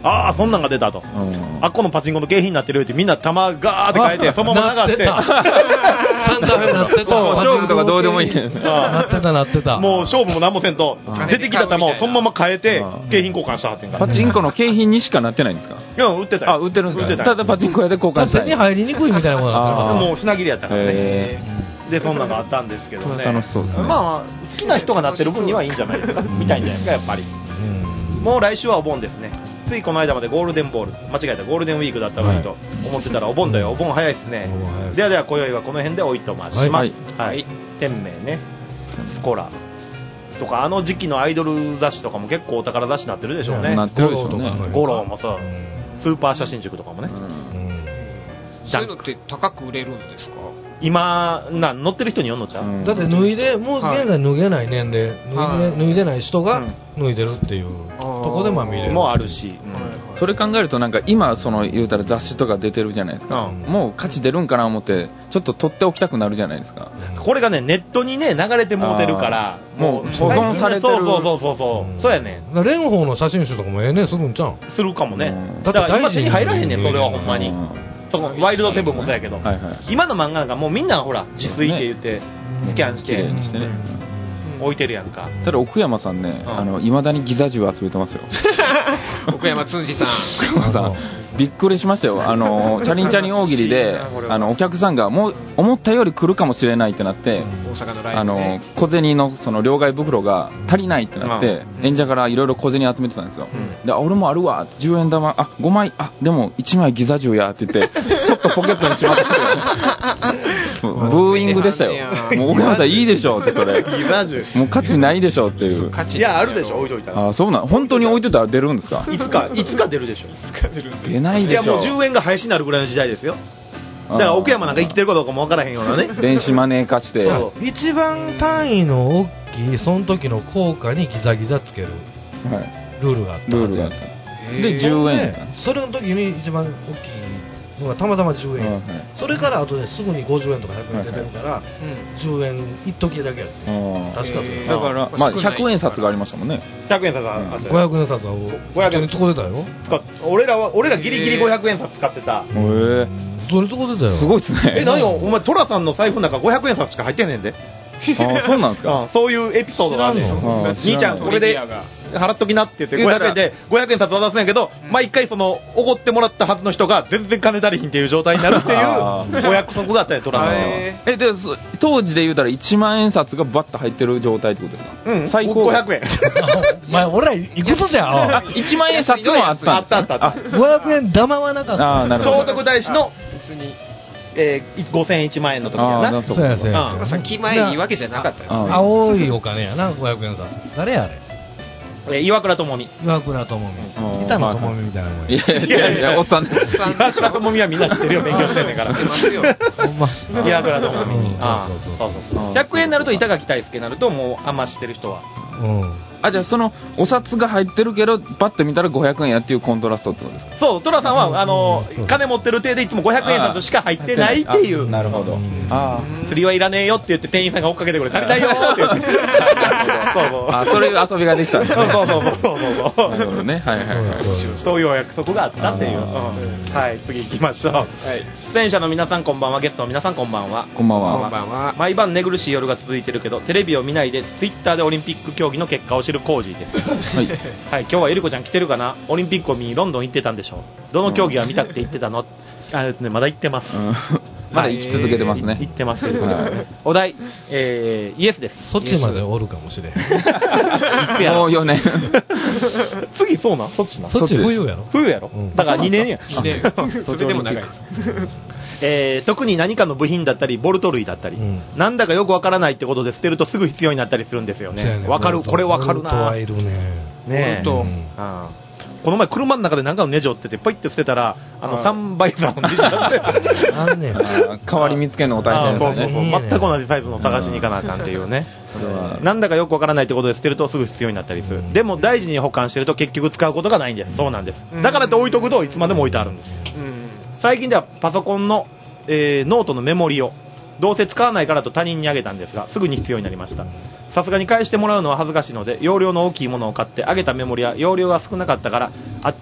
ああそんなんが出たと、うん、あっこのパチンコの景品になってるってみんな玉ガーって変えてそのまま流してサンタフェなってた勝負とかどうでもいいねなってたなってたもう勝負も何もせんと出てきた玉をそのまま変えて景品交換したはってんからパチンコの景品にしかなってないんですかいや売ってたよあ売ってるんですかただパチンコ屋で交換したい手に入りにくいみたいなものだったもう品切れやったからねでそんなのあったんですけどね楽しそうですねまあ好きな人がなってる分にはいいんじゃないですか見たいんじゃないですかやっぱりもう来週はお盆ですねついこの間までゴールデンボール間違えたゴールデンウィークだったのにと思ってたらお盆だよお盆早いですねではでは今宵はこの辺でおいとまします、はいはい、天明ねスコラとかあの時期のアイドル雑誌とかも結構お宝雑誌になってるでしょうねなってるでしょうねゴローもさスーパー写真塾とかもね、うんそういうのって高く売れるんですか今な乗ってる人によんのちゃう、うん、 だって脱いでもう現在脱げない年齢、はい、脱いで脱いでない人が脱いでるっていうとこでまあ見れるもあるし、 うん、それ考えるとなんか今その言うたら雑誌とか出てるじゃないですか、うん、もう価値出るんかなと思ってちょっと取っておきたくなるじゃないですか、 うん、これがねネットにね流れてもうてるからもう保存されてるそうそうそうそう、うん、そうやね蓮舫の写真集とかもええねするんちゃうするかもね、うん、だから今手に入らへんねんそれはほんまに、うんそのワイルドセブンもそうやけど、はいはい、今の漫画なんかもうみんなほら自炊って言ってスキャンして、 にしてね、 置いてるやんか。 ただ奥山さんね、あの未だにギザ銃集めてますよ奥山つんじさん奥山さんびっくりしましたよ。あのチャリンチャリン大喜利であのお客さんがもう思ったより来るかもしれないってなって、 大阪のライブ、ね、 あの小銭のその両替袋が足りないってなって、うん、演者からいろいろ小銭集めてたんですよ、うん、で俺もあるわじゅうえん玉あごまいあでもいちまいギザ銃やって言ってそっとポケットにしまってブーイングでしたよ。もう奥山さんいいでしょってそれギザ銃もう価値ないでしょっていう。 いやあるでしょ置いといたら。 あそうなん本当に置いてたら出るんですか。 いつかいつか出るでしょ。いつか出る出ないでしょ。 いやもうじゅうえんが廃止になるぐらいの時代ですよ。だから奥山なんか生きてるかどうかも分からへんようなね電子マネー化して一番単位の大きいその時の効果にギザギザつける、はい、ルールがあったルールがあったでじゅうえんそれの時に一番大きいのがたまたまじゅうえん、はい、それからあとねすぐにごじゅうえんとかひゃくえん出てるから、はい、じゅうえん一時だけやって確かそれだからまあひゃくえん札がありましたもんね。 ひゃくえん札あったよ。 ごひゃくえん札はごひゃくえん使ってたよ。 俺らは俺らギリギリごひゃくえん札使ってた。へえそれとこでだよ。 すごいっすね。 え、何よ、お前、トラさんの財布の中ごひゃくえん札しか入ってんねんで。 あそうなんですか。 そういうエピソードがあるんですよ。兄ちゃん、これで払っときなって言って、ごひゃくえんでごひゃくえん札渡すんやけど、毎回その、おごってもらったはずの人が全然金足りひんっていう状態になるっていうお約束があったよ、トラさんは。 え、で、当時で言うたらいちまんえん札がバッと入ってる状態ってことですか。 うん、最高。ごひゃくえん。 お前、俺らいくつじゃん。 いちまんえん札もあった。 あったあったあった。 ごひゃくえん玉はなかった。 あなるほど。 聖徳太子の、えー、ごせんえんいちまんえんの時やな。 そうやそうや。 さっき前いいわけじゃなかったよ。 青いお金やな、ごひゃくえん札。誰やあれ。 えー、岩倉智美。 岩倉智美。板野智美みたいなもんや。いやいやいや、おっさんです。 岩倉智美はみんな知ってるよ、勉強してんねんから。知ってますよ。ほんま。岩倉智美。ああ、そうそうそう。ひゃくえんになると板垣大輔になると、もうあんま知ってる人は。 うん。あ、じゃあそのお札が入ってるけどパッと見たらごひゃくえんやっていうコントラストってことですか。 そう、トラさんはあの金持ってる体でいつもごひゃくえん札しか入ってないっていう。 なるほど。 ああ、釣りはいらねえよって言って店員さんが追っかけてくれ、足りたいよって言って。そうそう。 あ、それ遊びができたんですね。 そうそうそうそうそう。 なるほどね。はいはいはい。 そういうお約束があったっていう。はい、次行きましょう。出演者の皆さんこんばんは、ゲストの皆さんこんばんは。 こんばんは。 こんばんは。 毎晩寝苦しい夜が続いてるけどテレビを見ないでツイッターでオリンピック競技の結果を知るコージーです。はい、はい、今日はゆりこちゃん来てるかな。オリンピックを見にロンドン行ってたんでしょう。どの競技が見たくて行ってたの。あ、ね、まだ行ってます、うん、 まだ生き続けてますね。 行ってますゆりこちゃん、はい、お題、えー、イエスです。 そっちまでおるかもしれんもうよねん次そうなんそっちなそっち冬やろ冬やろ、うん、だからにねんやにねんそれでも長いえー、特に何かの部品だったりボルト類だったり、うん、なんだかよくわからないってことで捨てるとすぐ必要になったりするんですよね。わかる、これわかるな。ボルトはいるね。ねえ、ボルト、うん、あこの前車の中で何かのネジをっててポイって捨てたらあのさんばいざのネジだってあんねん代わり見つけるのも大変ですね。 そうそうそう、全く同じサイズの探しに行かなあかんっていうね。なんだかよくわからないってことで捨てるとすぐ必要になったりする、うん、でも大事に保管してると結局使うことがないんです。そうなんです、うん、だからって置いとくといつまでも置いてあるんです、うん、最近ではパソコンの、えー、ノートのメモリをどうせ使わないからと他人にあげたんですがすぐに必要になりました。さすがに返してもらうのは恥ずかしいので容量の大きいものを買ってあげたメモリは容量が少なかったからあっても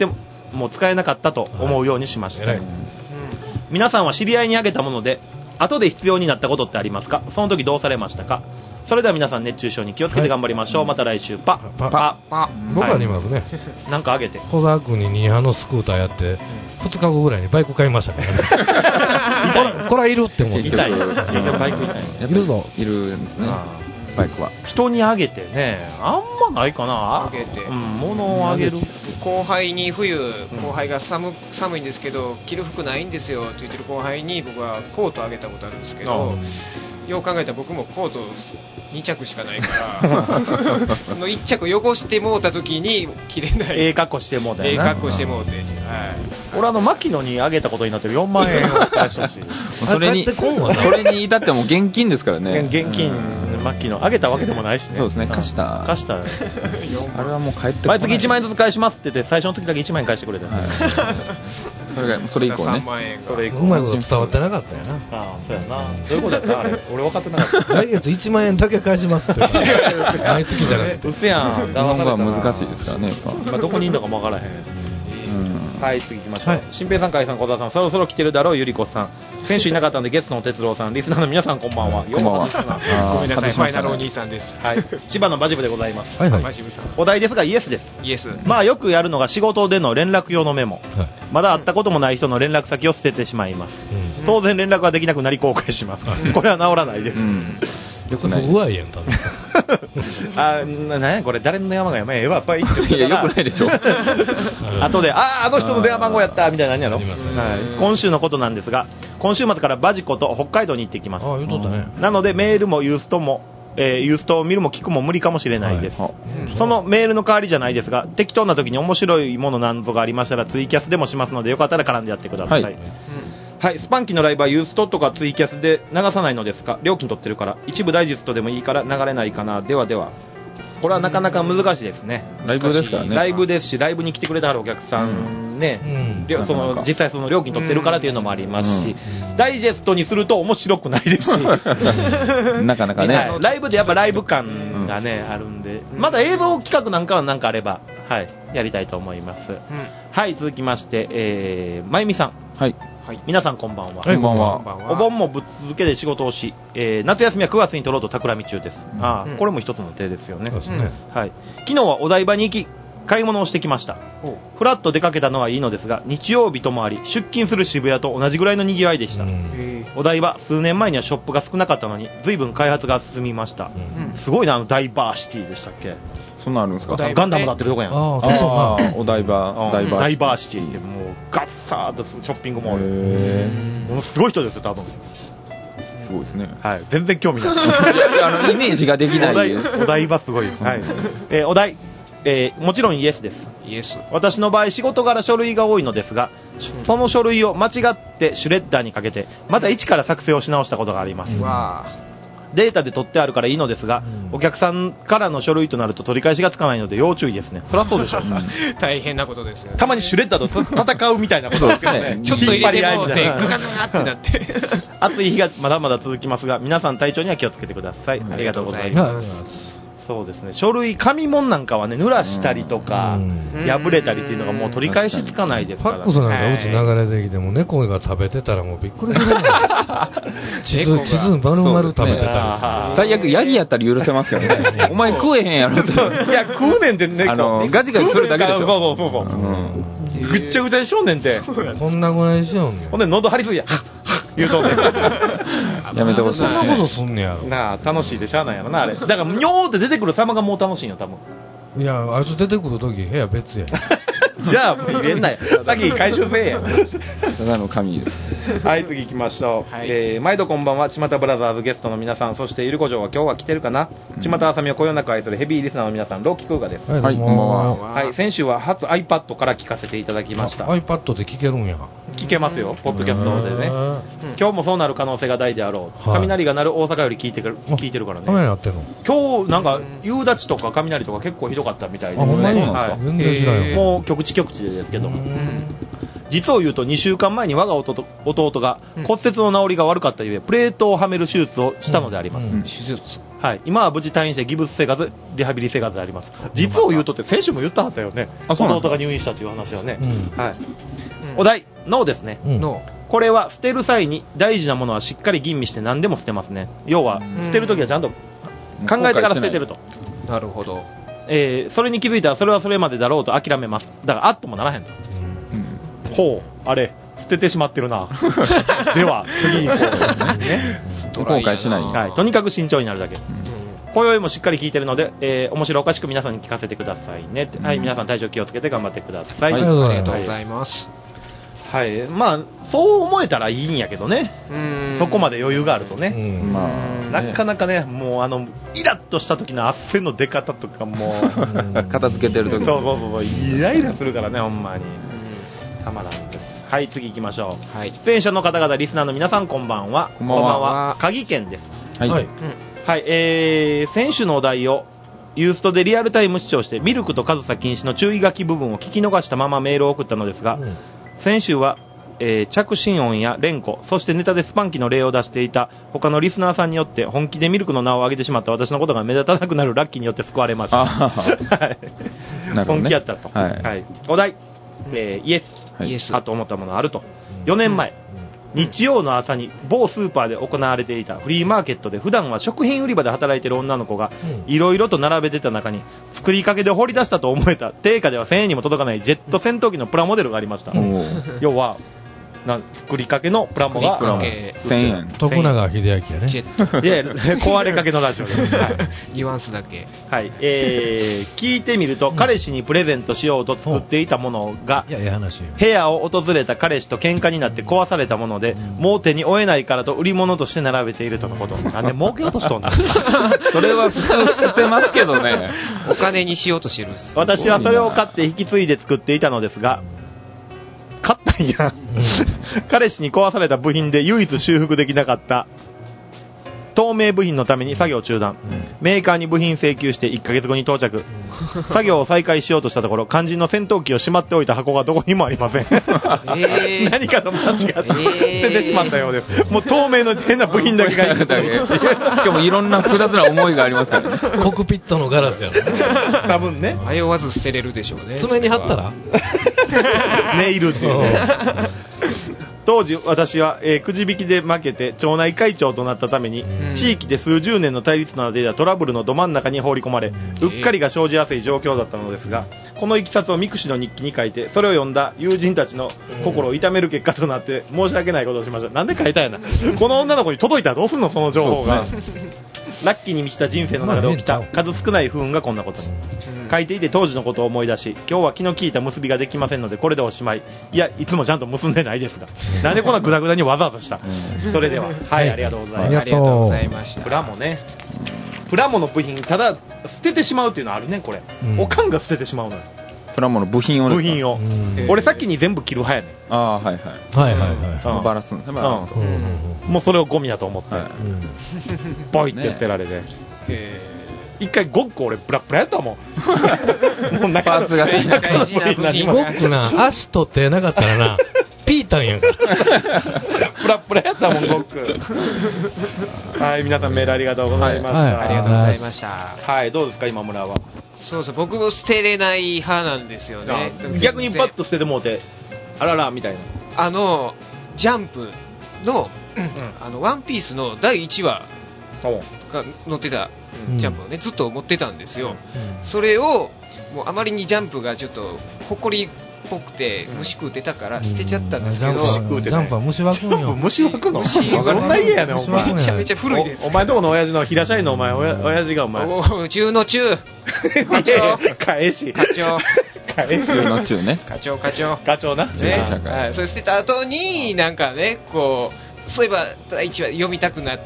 もう使えなかったと思うようにしました、はい、皆さんは知り合いにあげたもので後で必要になったことってありますか？その時どうされましたか？それでは皆さん熱中症に気をつけて頑張りましょう、はい、また来週パパパパ僕ありますね、 なんかあげて小沢君にニーハのスクーターやってふつかごぐらいにバイク買いましたからねこれはいるって思って痛い結局バイク痛いいるぞいるんですねバイクは人にあげてねあんまないかなあげて、 うん、物をあげる後輩に冬後輩が 寒, 寒いんですけど着る服ないんですよって言ってる後輩に僕はコートあげたことあるんですけど、よう考えたら僕もコートに着しかないからそのいっ着汚してもうた時に着れないええ格好してもうたよなええ格好してもうて、はい、 俺あの牧野にあげたことになってるよんまんえんを返してほしいそれにそれに至っても現金ですからね現金牧野あげたわけでもないしねそうですね貸した貸したあれはもう返ってこない毎月いちまんえんずつ返しますって言って最初の月だけいちまんえん返してくれた、はい、 それがそれ以降ねそれ以降うまいこと伝わってなかったよなああそうやなどういうことやったあれ俺分かってなかった来月いちまんえんだけ返しますって毎月じゃなくてうせやん日本語は難しいですからねまあどこにいるのかも分からへん、うん、はい次行きましょう、はい、新平さん、海さん、小沢さん、そろそろ来てるだろうゆりこさん、先週いなかったのでゲストの哲郎さん、リスナーの皆さんこんばんは。 こんばんは。 ごめんなさい、ファイナルお兄さんです。 はい、千葉のバジブでございます。 はいはい、 バジブさん。 お題ですがイエスです。 イエス。 まあよくやるのが仕事での連絡用のメモ、はい、まだ会ったこともない人の連絡先を捨ててしまいます、うん、当然連絡ができなくなり後悔します、うん、これは治らないです、うん、 よくない。うわいやん多分あーなんやこれ誰の山が山やええわパイって言っていやよくないでしょ後であああの人の電話番号やったみたいな何やろ、はい、今週のことなんですが今週末からバジコと北海道に行ってきます。 あ言うとったね。 なのでメールもユーストも、えー、ユーストを見るも聞くも無理かもしれないです、はい、そのメールの代わりじゃないですが適当な時に面白いものなんぞがありましたらツイキャスでもしますのでよかったら絡んでやってください、はい、はい、スパンキーのライブはユーストとかツイキャスで流さないのですか？料金取ってるから一部ダイジェストでもいいから流れないかな。ではでは。これはなかなか難しいですね。 ライブですからね。 ライブですしライブに来てくれたはるお客さんね、うん、その実際その料金取ってるからというのもありますし、うん、ダイジェストにすると面白くないですしなかなかねライブでやっぱライブ感がね、うん、あるんでまだ映像企画なんかはなんかあれば、はい、やりたいと思います、うん、はい続きまして、えー、まゆみさん、 はいはい、皆さんこんばんは。 こんばんは。 お盆もぶっ続けで仕事をし、えー、夏休みはくがつに取ろうと企み中です、うん、あ、うん、これも一つの手ですよね、うん、はい、昨日はお台場に行き買い物をしてきました。フラッと出かけたのはいいのですが日曜日ともあり出勤する渋谷と同じぐらいの賑わいでした、うん、お台場数年前にはショップが少なかったのに随分開発が進みました、うん、すごいなあのダイバーシティでしたっけ。 そんなあるんですか。 ガンダムだってるとこやん。 ああお台場ダイバーシティ、ダイバーシティってもうガッサーとショッピングモールものすごい人ですよ多分。 すごいですね。 はい、全然興味ないあのイメージができない。 お台、お台場すごい、はいえー、お題、えー、もちろんイエスです。 イエス。 私の場合仕事柄書類が多いのですがその書類を間違ってシュレッダーにかけてまた一から作成をし直したことがあります、 うわデータで取ってあるからいいのですが、うん、お客さんからの書類となると取り返しがつかないので要注意ですね。そりゃそうでしょ大変なことですよね。 たまにシュレッダーと戦うみたいなことですよねちょっと入れてもうてガガガガってなって暑い日がまだまだ続きますが皆さん体調には気をつけてください。ありがとうございます。そうですね、書類紙物なんかはね濡らしたりとか、うん、破れたりっていうのがもう取り返しつかないですから、 ファックスなんかうち流れてきても猫が食べてたらもうびっくりする地図地図丸々食べてたり、ね、 最悪ヤギやったら許せますけどねお前食えへんやろっていや食うねんってね、 あのガチガチするだけでしょ。 そうそうそうそう、うん、ぐっちゃぐちゃにしようねんってこんなぐらいしようねん。 ほんで喉張りすぎや言うとねやめてほしい。 そんなことすんねやろなあ。楽しいでしゃあないやろなあれ。だからにょーって出てくる様がもう楽しいんよ多分。 いやあいつ出てくるとき部屋別やじゃあ入れんなよ先回収せえやただの神です。 はい次行きましょう、はいえー、毎度こんばんは。ちまたブラザーズゲストの皆さんそしてゆるこ城は今日は来てるかな。ちまたあさみをこよなく愛するヘビーリスナーの皆さんローキクーガです。 はい、はい、こんばんは。 はい、先週は初 iPad から聞かせていただきました。 iPad で聞けるんや。 聞けますよポッドキャストでね。今日もそうなる可能性が大であろう、はい、雷が鳴る大阪より聞いてくる聞いてるからね。 雷鳴ってんの。 今日なんか夕立とか雷とか結構ひどかったみたいですね。 あほんまにそうなんですか、はい、全然知らんよ。 もう局地局地でですけど実を言うとにしゅうかんまえに我が弟、弟が骨折の治りが悪かったゆえ、プレートをはめる手術をしたのであります。うんうん、手術はい。今は無事退院してギブス生活、リハビリ生活であります。実を言うとって先週も言ったはったよね。弟が入院したという話はね。うん、はい。うん、お題、ノーですね。うん、ノー。これは捨てる際に大事なものはしっかり吟味して何でも捨てますね。要は、捨てるときはちゃんと考えてから捨ててると。 なるほど。 えー、それに気づいたらそれはそれまでだろうと諦めます。だからあっともならへんと。うん、ほう、あれ、捨ててしまってるな。では、次にこう、ね。 後悔しない。 はい。とにかく慎重になるだけ。うん、今宵もしっかり聞いてるので、えー、面白おかしく皆さんに聞かせてくださいね。うん、はい、皆さん体調気をつけて頑張ってください。 はい、ありがとうございます。 はい、まあ、そう思えたらいいんやけどね。そこまで余裕があるとね。まあ、なかなかね、もうあの、イラッとした時の汗の出方とかもう、 片付けてる時そうそうそう、イライラするからね、ほんまに。たまらんです。はい、次行きましょう。はい、出演者の方々、リスナーの皆さん、こんばんは。 こんばんは。こんばんは。 鍵健です。はい。はい、はい、えー、選手のお題を、ユーストでリアルタイム視聴して、ミルクと上総禁止の注意書き部分を聞き逃したままメールを送ったのですが、うん、先週は、えー、着信音や連呼、そしてネタでスパンキの例を出していた他のリスナーさんによって本気でミルクの名を挙げてしまった私のことが目立たなくなるラッキーによって救われました。ね、本気やったと。はいはい、お題、えー、イエス、はい、かと思ったものあると。よねんまえ、うん、日曜の朝に某スーパーで行われていたフリーマーケットで普段は食品売り場で働いている女の子がいろいろと並べてた中に作りかけで掘り出したと思えた定価ではせんえんにも届かないジェット戦闘機のプラモデルがありました。うん、要はな作りかけのプラモがせんえん。 徳永英明やね。 で壊れかけのラジオです。はい、 ニュアンスだけ。 はい。えー、聞いてみると、うん、彼氏にプレゼントしようと作っていたものが、 いやいや話部屋を訪れた彼氏と喧嘩になって壊されたもので、うん、もう手に負えないからと売り物として並べているとのこと。なんで儲けようとしとんだ。 それは普通捨てますけどね。 お金にしようとしてる。 私はそれを買って引き継いで作っていたのですが、買ったんや、うん、彼氏に壊された部品で唯一修復できなかった透明部品のために作業中断、うん、メーカーに部品請求していっかげつごに到着、うん、作業を再開しようとしたところ肝心の戦闘機をしまっておいた箱がどこにもありません、えー、何かと間違って捨ててしまったようです、もう透明の変な部品だけがいいしかもいろんな複雑な思いがありますからね。 コクピットのガラスやろ多分ね、 迷わず捨てれるでしょうね。 爪に貼ったらネイルっていうね当時私は、えー、くじ引きで負けて町内会長となったために、うん、地域で数十年の対立となっていたトラブルのど真ん中に放り込まれ、うっかりが生じやすい状況だったのですが、このいきさつをミクシの日記に書いてそれを読んだ友人たちの心を痛める結果となって申し訳ないことをしました。なんで書いたんやなこの女の子に届いたらどうすんのその情報が、ね、ラッキーに満ちた人生の中で起きた数少ない不運がこんなことに、書いていて当時のことを思い出し、今日は気の利いた結びができませんのでこれでおしまい。いや、いつもちゃんと結んでないですが、なんでこんなグダグダにわざわざした。それでは、はい、ありがとうございます。 ありがとうございました。 プラモね、プラモの部品ただ捨ててしまうっていうのはあるね。これ、うん、おかんが捨ててしまうのよ、 プラモの部品を。 部品を。俺先に全部切る派やねん。 ああ、はいはい。 はいはいはい。 うん、バラすんですね。 もうそれをゴミだと思って、はい、ボイって捨てられて。ね、一回ゴック俺プラプラやったもん。もうパーツがね。 ゴックな、足取ってなかったらな、ピータンやんか。 プラプラやったもん、ゴック。はい、皆さんメールありがとうございました。はいはい、 ありがとうございました。 はい、どうですか、今村は。 そうそう、僕も捨てれない派なんですよね。 逆にパッと捨ててもうて、あららみたいな。 あの、ジャンプの、うんうん、あのワンピースのだいいちわが載ってたジャンプをね、ずっと持ってたんですよ、うん、それをもうあまりにジャンプがちょっとほこりっぽくて虫食うてたから捨てちゃったんですけど、うん、 ジャンプは虫湧くんよ。 虫湧くの？そんな家やねん、お前。 めちゃめちゃ古いです。 お, お前どこの親父の平社員のお前、おや親父がお前。 お中の中。課長。 返し。 課長。 返し。 中の中ね。 課長課長。 課長な。 ね、はい。それ捨てた後になんかね、こうそういえば第一話読みたくなって。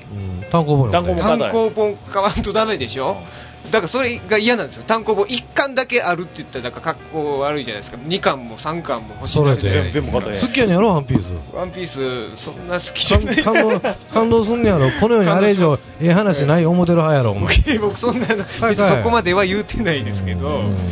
うん単行本単行本買わんとダメでしょ、うん、だからそれが嫌なんですよ。単行本いっかんだけあるって言ったらなんか格好悪いじゃないですか。にかんもさんかんも欲しいわけじゃないですか。 全部買った好きやねんやろワンピース。 ワンピースそんな好きじゃない。 感動感動すんねやろ。この世にあれ以上ええ話ない思ってる派やろお前。 僕そんなの、はいはい、そこまでは言うてないですけど、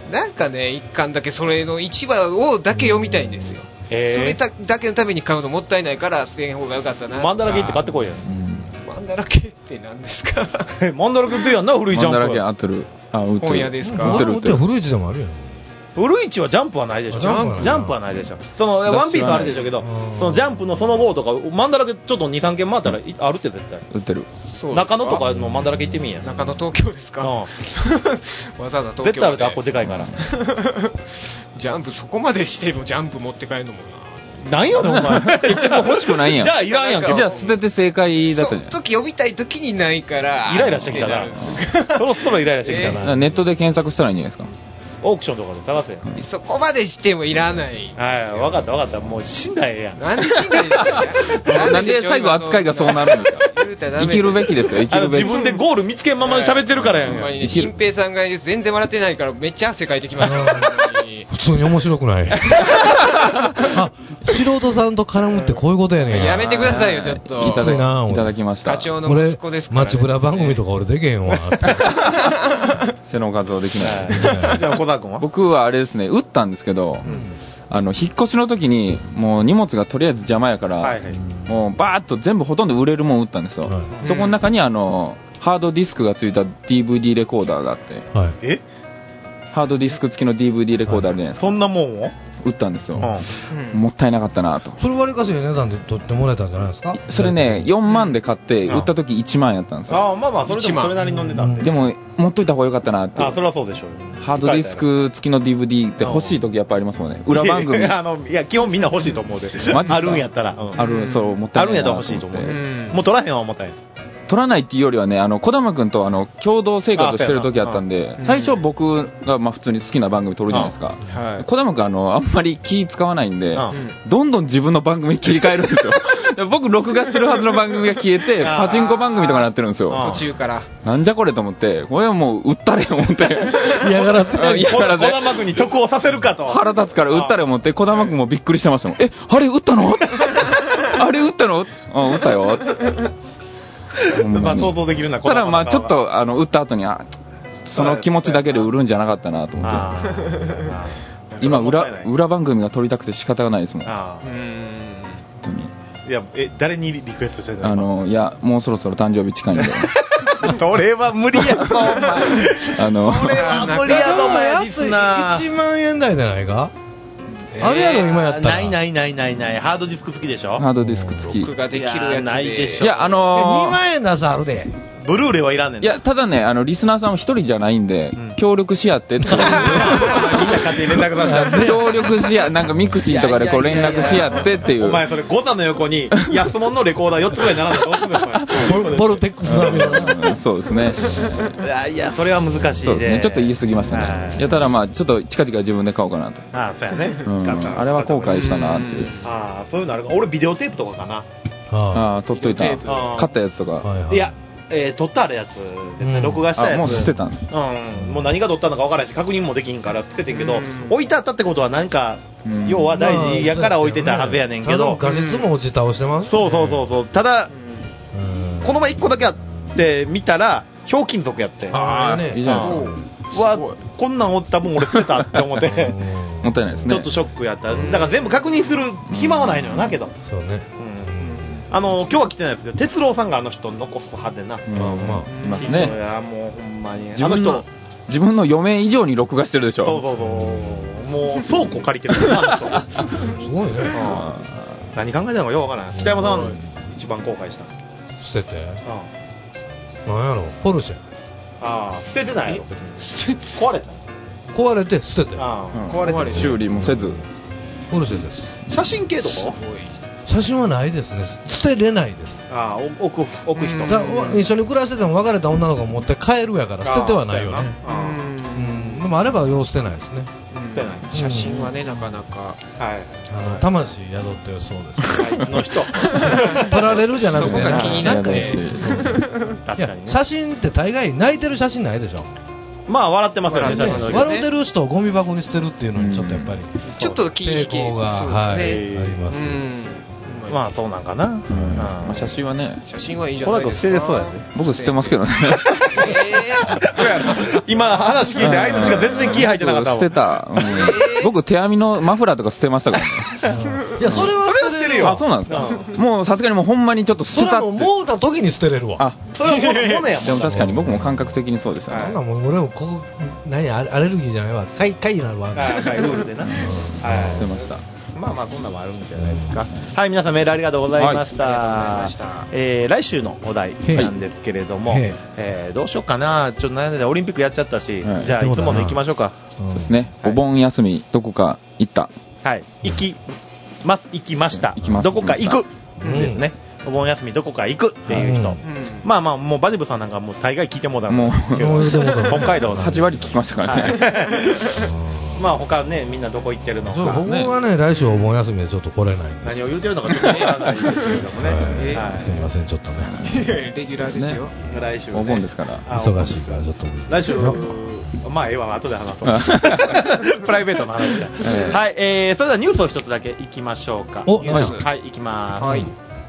なんかね、一巻だけそれのいちわをだけ読みたいんですよ。それだけのために買うのもったいないからせん方がよかったな。 マンダラケって買ってこいよ。 マンダラケって何ですか？ マンダラケってやんな、古いジャンプ。 マンダラケ合ってる。あ、売ってる。 本屋ですか？ 売ってる売ってる。 古市でもあるよ。 古市はジャンプはないでしょ。ジャンプはないでしょ。そのワンピースはあるでしょうけど、そのジャンプのその号とかマンダラケちょっとにさんけん回ったらあるって絶対。 売ってる。 中野とかのマンダラケ行ってみんや。 中野東京ですか？わざわざ東京絶対あるってあっこでかいから。 ジャンプそこまでしてもジャンプ持って帰るのもな。 なんやねんお前。 結局欲しくないんやん。 じゃあいらんやんけ。 じゃあ捨てて正解だったんや。その時呼びたい時にないからイライラしてきたな。そろそろイライラしてきたな。 ネットで検索したらいいんじゃないですか。 オークションとかで探せよ。 そこまでしてもいらない。 はい、分かった分かった。もう死んだらええやん。 なんで死んだらええやん。 なんで最後扱いがそうなるんですか。生きるべきですよ、生きるべき。 自分でゴール見つけんまま喋ってるからやん。 ね、新平さんが全然笑ってないからめっちゃ汗かいてきました。 普通に面白くない。あ、素人さんと絡むってこういうことやねん。 やめてくださいよ、ちょっと。 いただいただきました。 課長の息子ですから、 ね。街ブラ番組とか俺でけへんわ。 背の数はできない。 じゃあ小沢君は？ 僕はあれですね、打ったんですけど、うん、あの引っ越しの時にもう荷物がとりあえず邪魔やから、はいはい、もうバーッと全部ほとんど売れるもん打ったんですよ。はい、そこの中にあのハードディスクがついた ディーブイディー レコーダーがあって、はい、 え？ ハードディスク付きの ディーブイディー レコーダーあるじゃないですか。 そんなもんを売ったんですよ、うん、もったいなかったなと。 それ割りかし値段で取ってもらえたんじゃないですか。 それねよんまんで買って売った時いちまんやったんですよ。 ああ、まあまあそれでもそれなりに飲んでたんで、 でも持っといた方がよかったなって。 ああ、それはそうでしょう。 ハードディスク付きの ディーブイディー って欲しい時やっぱありますもんね。裏番組。 いや、あの、いや基本みんな欲しいと思うで。あるんやったら、 うん、ある、そうもったいないな。 あるんやったら欲しいと思う。もう取らへんは思ったんや。 取らないっていうよりはね、あの児玉君とあの共同生活してる時あったんで、最初僕がまあ普通に好きな番組撮るじゃないですか。児玉君あのあんまり気使わないんで、どんどん自分の番組に切り替えるんですよ。僕録画してるはずの番組が消えてパチンコ番組とかなってるんですよ。 途中からなんじゃこれと思って、これはもう売ったれ思って嫌がらせ嫌がらせ児玉君に得をさせるかと腹立つから売ったれ思って、児玉君もびっくりしてましたもん。え、あれ売ったの？あれ売ったの？あ、売ったよ。 まあ想像できるな。 ただまあちょっとあの売った後にあその気持ちだけで売るんじゃなかったなと思って今 裏, 裏番組が撮りたくて仕方がないですもん。あうん本当に。いやえ誰にリクエストしてるの？あのいやもうそろそろ誕生日近いんで。 それは無理やぞお前。あのそれは無理やぞお前リスナー。 いちまんえん台じゃないか。あれやろ今やったら。 ないないないないない。ハードディスク付きでしょ。 ハードディスク付き。 僕ができるやつないでしょ。 いやあのー、 にまんえん出すあるで。 ブルーレイはいらんねん。 いやただねあのリスナーさんも一人じゃないんで、うん、協力し合ってって。みんな勝手に連絡させて。 協力し合なんかミクシーとかでこう連絡し合ってっていう。 お前それゴザの横に安物のレコーダーよっつぐらい並んでどうするんですか。 ボルテックス並みの。そうですね。 いやいやそれは難しいそうですね。ちょっと言い過ぎましたね。いやただまあちょっと近々自分で買おうかなと。 ああそうやね。 うん、あれは後悔したなっていう。 ああそういうのあるか。俺ビデオテープとかかな。 ああ撮っといた。買ったやつとか。 いや。えー、撮ってあるやつですね、うん、録画したやつ。 もう捨てたんです、 うん、もう何が撮ったのか分からないし確認もできんから捨ててんけど、うん、置いてあったってことは何か、うん、要は大事やから置いてたはずやねんけど、 画質も落ち倒してます、ね、 そうそうそうそう。ただ、うん、この前いっこだけあって見たらひょうきん族やって、 ああね、いいじゃないですか。 わこんなんおった分俺捨てたって思ってもったいないですね。 ちょっとショックやった。だから全部確認する暇はないのよなけど、うん、 そうね、 あの今日は来てないですけど哲郎さんがあの人残す派でな、 まあまあいますね。 いやもうほんまに自分の自分の嫁以上に録画してるでしょ。 そうそうそうもう倉庫借りてるなすごいね。 何考えたのかよくわからない。北山さん一番後悔した。 捨ててなんやろポルシェ。 ああ捨ててないよ別に壊れた壊れて捨ててああ壊れて修理もせずポルシェです。 写真系とか写真はないですね。捨てれないです。 ああ置く置く人一緒に暮らしてても別れた女の子持って帰るやから捨ててはないよね。うんでもあればよう捨てないですね。 捨てない。 写真はねなかなかはいあの魂宿ってるそうです。 あいつの人撮られるじゃなくてそこが気になって確かにね。 写真って大概泣いてる写真ないでしょ。 まあ笑ってますよね。写真の笑ってる人をゴミ箱に捨てるっていうのにちょっとやっぱりちょっと抵抗がはいあります。 まあそうなんかな、うんまあ、写真はね写真はいいじゃないですか。 捨ててそうやね。 僕捨てますけどね。 今話聞いて相槌が全然気入ってなかったもん。 捨てた、うん、僕手編みのマフラーとか捨てましたからね。 いやそれは捨てれるよ。 あ、そうなんですか。もうさすがにもうほんまにちょっと捨てたって。 それはもうた時に捨てれるわ。 あ、 それはものやもん。 でも確かに僕も感覚的にそうでしたね。 なんかもう俺もこう何アレルギーじゃないわ。かいかいになるわ。 はい、ルールでな。はい、 捨てました。 まあまあこんなのもあるんじゃないですか。はい、皆さんメールありがとうございました。はい、えー、来週のお題なんですけれども、えー、どうしようかな。ちょっと悩んでオリンピックやっちゃったし、じゃあいつもの行きましょうか。 そうですね。お盆休みどこか行った。 はい、行きます行きました。どこか行くですね。お盆休みどこか行くっていう人、まあまあもうバジブさんなんかもう大概聞いてもらうもう北海道のはち割聞きましたからね。 まあ他ねみんなどこ行ってるのか。 僕はね来週お盆休みでちょっと来れない。 何を言うてるのかちょっとわからないですけれどもね。 すみませんちょっとね。 レギュラーですよ。 来週お盆ですから。 忙しいからちょっと。 来週まあええわ後で話そう。プライベートの話だ。はい、えー、それではニュースを一つだけいきましょうか。 お、 はい、いきます。はい。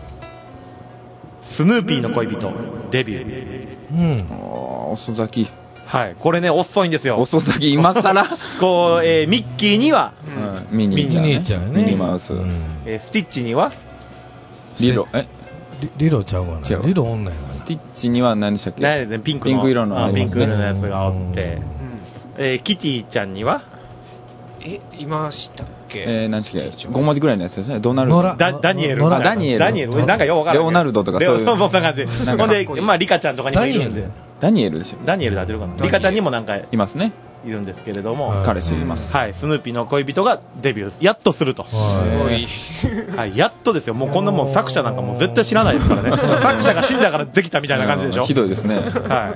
スヌーピーの恋人デビュー。 うん。 遅咲き。 はい、これね遅いんですよ。 遅咲き今更こう、えー、ミッキーには、 うん、ミニーちゃん、ね、 ミニーちゃんね。 ミニマウス、うんえー、スティッチにはリロえリロちゃうわな。リロ女やな。 スティッチには何でしたっけ？ ね、ピンクのピンク色の、 ね、ピンク色のやつがおって、うんえー、キティちゃんにはえいましたっけ？ えー、何でしたっけ？ご文字ぐらいのやつですね。ドナルドダダニエルあダニエルダニエルなんかようわからん。 レオナルドとかそういうそんな感じ。ほんでまあリカちゃんとかにもいるんで。 ダニエルでしょ。 ダニエルで当てるかな。リカちゃんにもなんかいますね。 いるんですけれども、 彼氏います。 はい、スヌーピーの恋人がデビューやっとすると。すごい。 はい、やっとですよ。もうこんなもん作者なんかもう絶対知らないですからね。作者が死んだからできたみたいな感じでしょ。 ひどいですね。はい。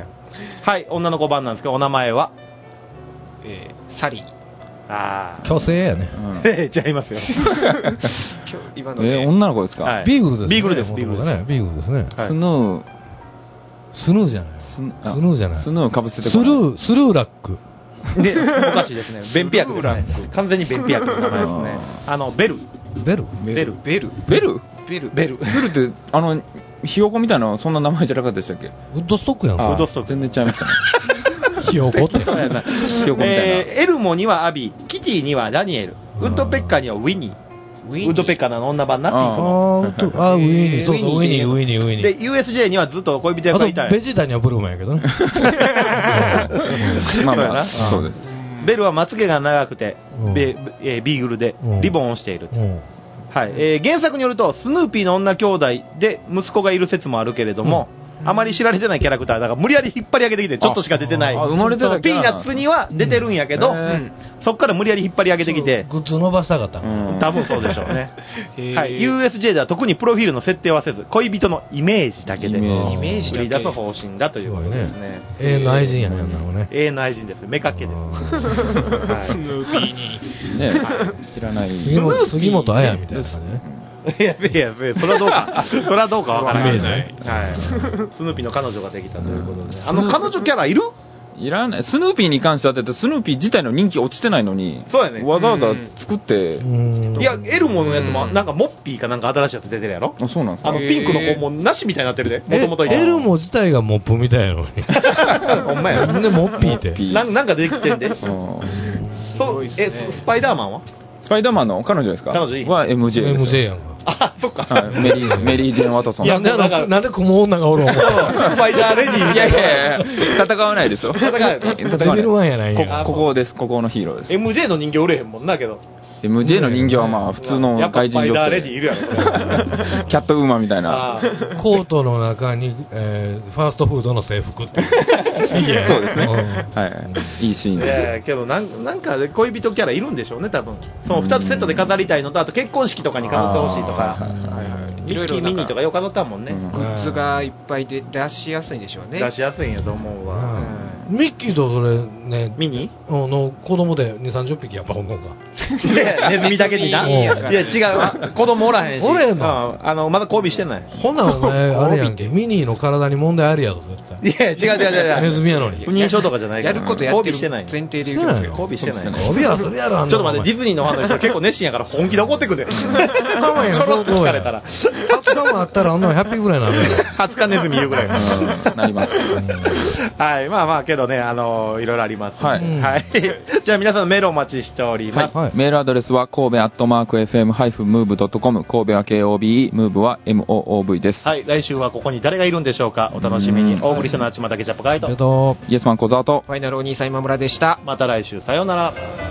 はい、女の子版なんですけどお名前は、 えー、サリー。 ああ。虚勢やね。 ええ、違いますよ。 今のね。えー、女の子ですか。 ビーグルです。 ビーグルです。ビーグルです。 ビーグルですね。 スヌー。 スヌーじゃない。スヌーじゃない。 スヌーかぶせてスルー、スルーラック。 で、おかしいですね。便秘薬ですね。完全に便秘薬の名前ですね。あの、ベル。 ベルベル。 ベルベルベルベル。 ベルって、あの、ひよこみたいな、そんな名前じゃなかったでしたっけ？ ウッドストックやんか。 ウッドストック。 全然違いましたね。 ひよこって。 ひよこみたいな。 えー、エルモにはアビ、キティにはダニエル、ウッドペッカーにはウィニー。ウッドペッカーの女版な、ピンクの。 ああ、ウィニー、そうそう、ウィニー、ウィニー、ウィニー。 で、ユーエスジェー にはずっと恋人役がいた。 ベジータにはブルーマンやけどね。 まあまあ、そうです。 ベルはまつげが長くて、ビーグルでリボンをしていると。はい、えー、原作によるとスヌーピーの女兄弟で息子がいる説もあるけれども、うん、あまり知られてないキャラクターだから無理やり引っ張り上げてきてちょっとしか出てない。 生まれてたピーナッツには出てるんやけど、うんうん、そっから無理やり引っ張り上げてきてグッズ伸ばしたかった、うん、 多分そうでしょうね。はい、ユーエスジェー では特にプロフィールの設定はせず恋人のイメージだけで売り出す方針だということですね。 永遠の愛人やねんなのね。 永遠の愛人です。目かけです。 スヌーピーにね知らない杉本彩みたいな感じね。 いやいや、それはどうか、それはどうかわからないですね。はい。スヌーピーの彼女ができたということで。あの、彼女キャラいる？ いらない。スヌーピーに関してはだってスヌーピー自体の人気落ちてないのに、 そうやね。 わざわざ作って、 いや、エルモのやつも、なんかモッピーかなんか新しいやつ出てるやろ？ あ、そうなんですか。 あの、ピンクの子もなしみたいになってるで。もともといた。 エルモ自体がモップみたいなのに。 ほんまや。 なんでモッピーって。 なんかできてんで。そう、え、スパイダーマンは？ スパイダーマンの彼女ですか？ 彼女いい。 は エムジェー です。 エムジェー やんか。 あ、そっか。 はい、メリー、メリー・ジェーン・ワトソン。 いや、なんで雲女がおるの？スパイダーレディーみたいな。 いやいやいや、戦わないですよ。 戦わない。 戦わない。 やないここです、ここのヒーローです。 エムジェー の人形売れへんもんなけど。 エムジェー の人形はまあ普通の外人女性。 スパイダーレディーいるやろ。 キャットウーマンみたいな。 コートの中に、えー、ファーストフードの制服っていう。 そうですね。はい。いいシーンです。 いやけどなん、なんか恋人キャラいるんでしょうね、多分。そのふたつセットで飾りたいのと、あと結婚式とかに飾ってほしいとか。ミッキー・ミニーとかよく飾ったもんね。 グッズがいっぱいで出しやすいんでしょうね。 出しやすいんやと思うわ。 ミッキーとそれ、 ね、 ミニの子供でに、さんじゅっぴきやっぱおんのか。 いや、ネズミだけにな。いや、違うわ。子供おらへんし。 おれへんの、 うん、あの、まだ交尾してない。 ほな、お前、あれやんけ。ミニーの体に問題ありやぞ、絶対。 いや、違う違う違う。 ネズミやのに。 不妊症とかじゃないから。 やることやってる前提で言ってますよ。 交尾してない。 交尾はするやろ、あんな。 ちょっと待って、ディズニーのファンの人結構熱心やから本気で怒ってくるで。ちょろっと聞かれたら。はつかもあったらあんなのひゃっぴきぐらいになるよ。 はつかネズミ言うぐらい。 なります。 はい、まあまあ、けどね、あの、いろいろあります。はい。はい。じゃあ皆さんのメールお待ちしております。 はい。メールアドレスは、神戸アットマーク エフエムハイフンムーブドットコム。神戸は ケーオービーイー、ムーブは エムオーオーブイ です。 はい。来週はここに誰がいるんでしょうか。お楽しみに。お送りしたのはちまたけジャップガイド。 イエスマン小沢と。 ファイナルお兄さん今村でした。 また来週、さようなら。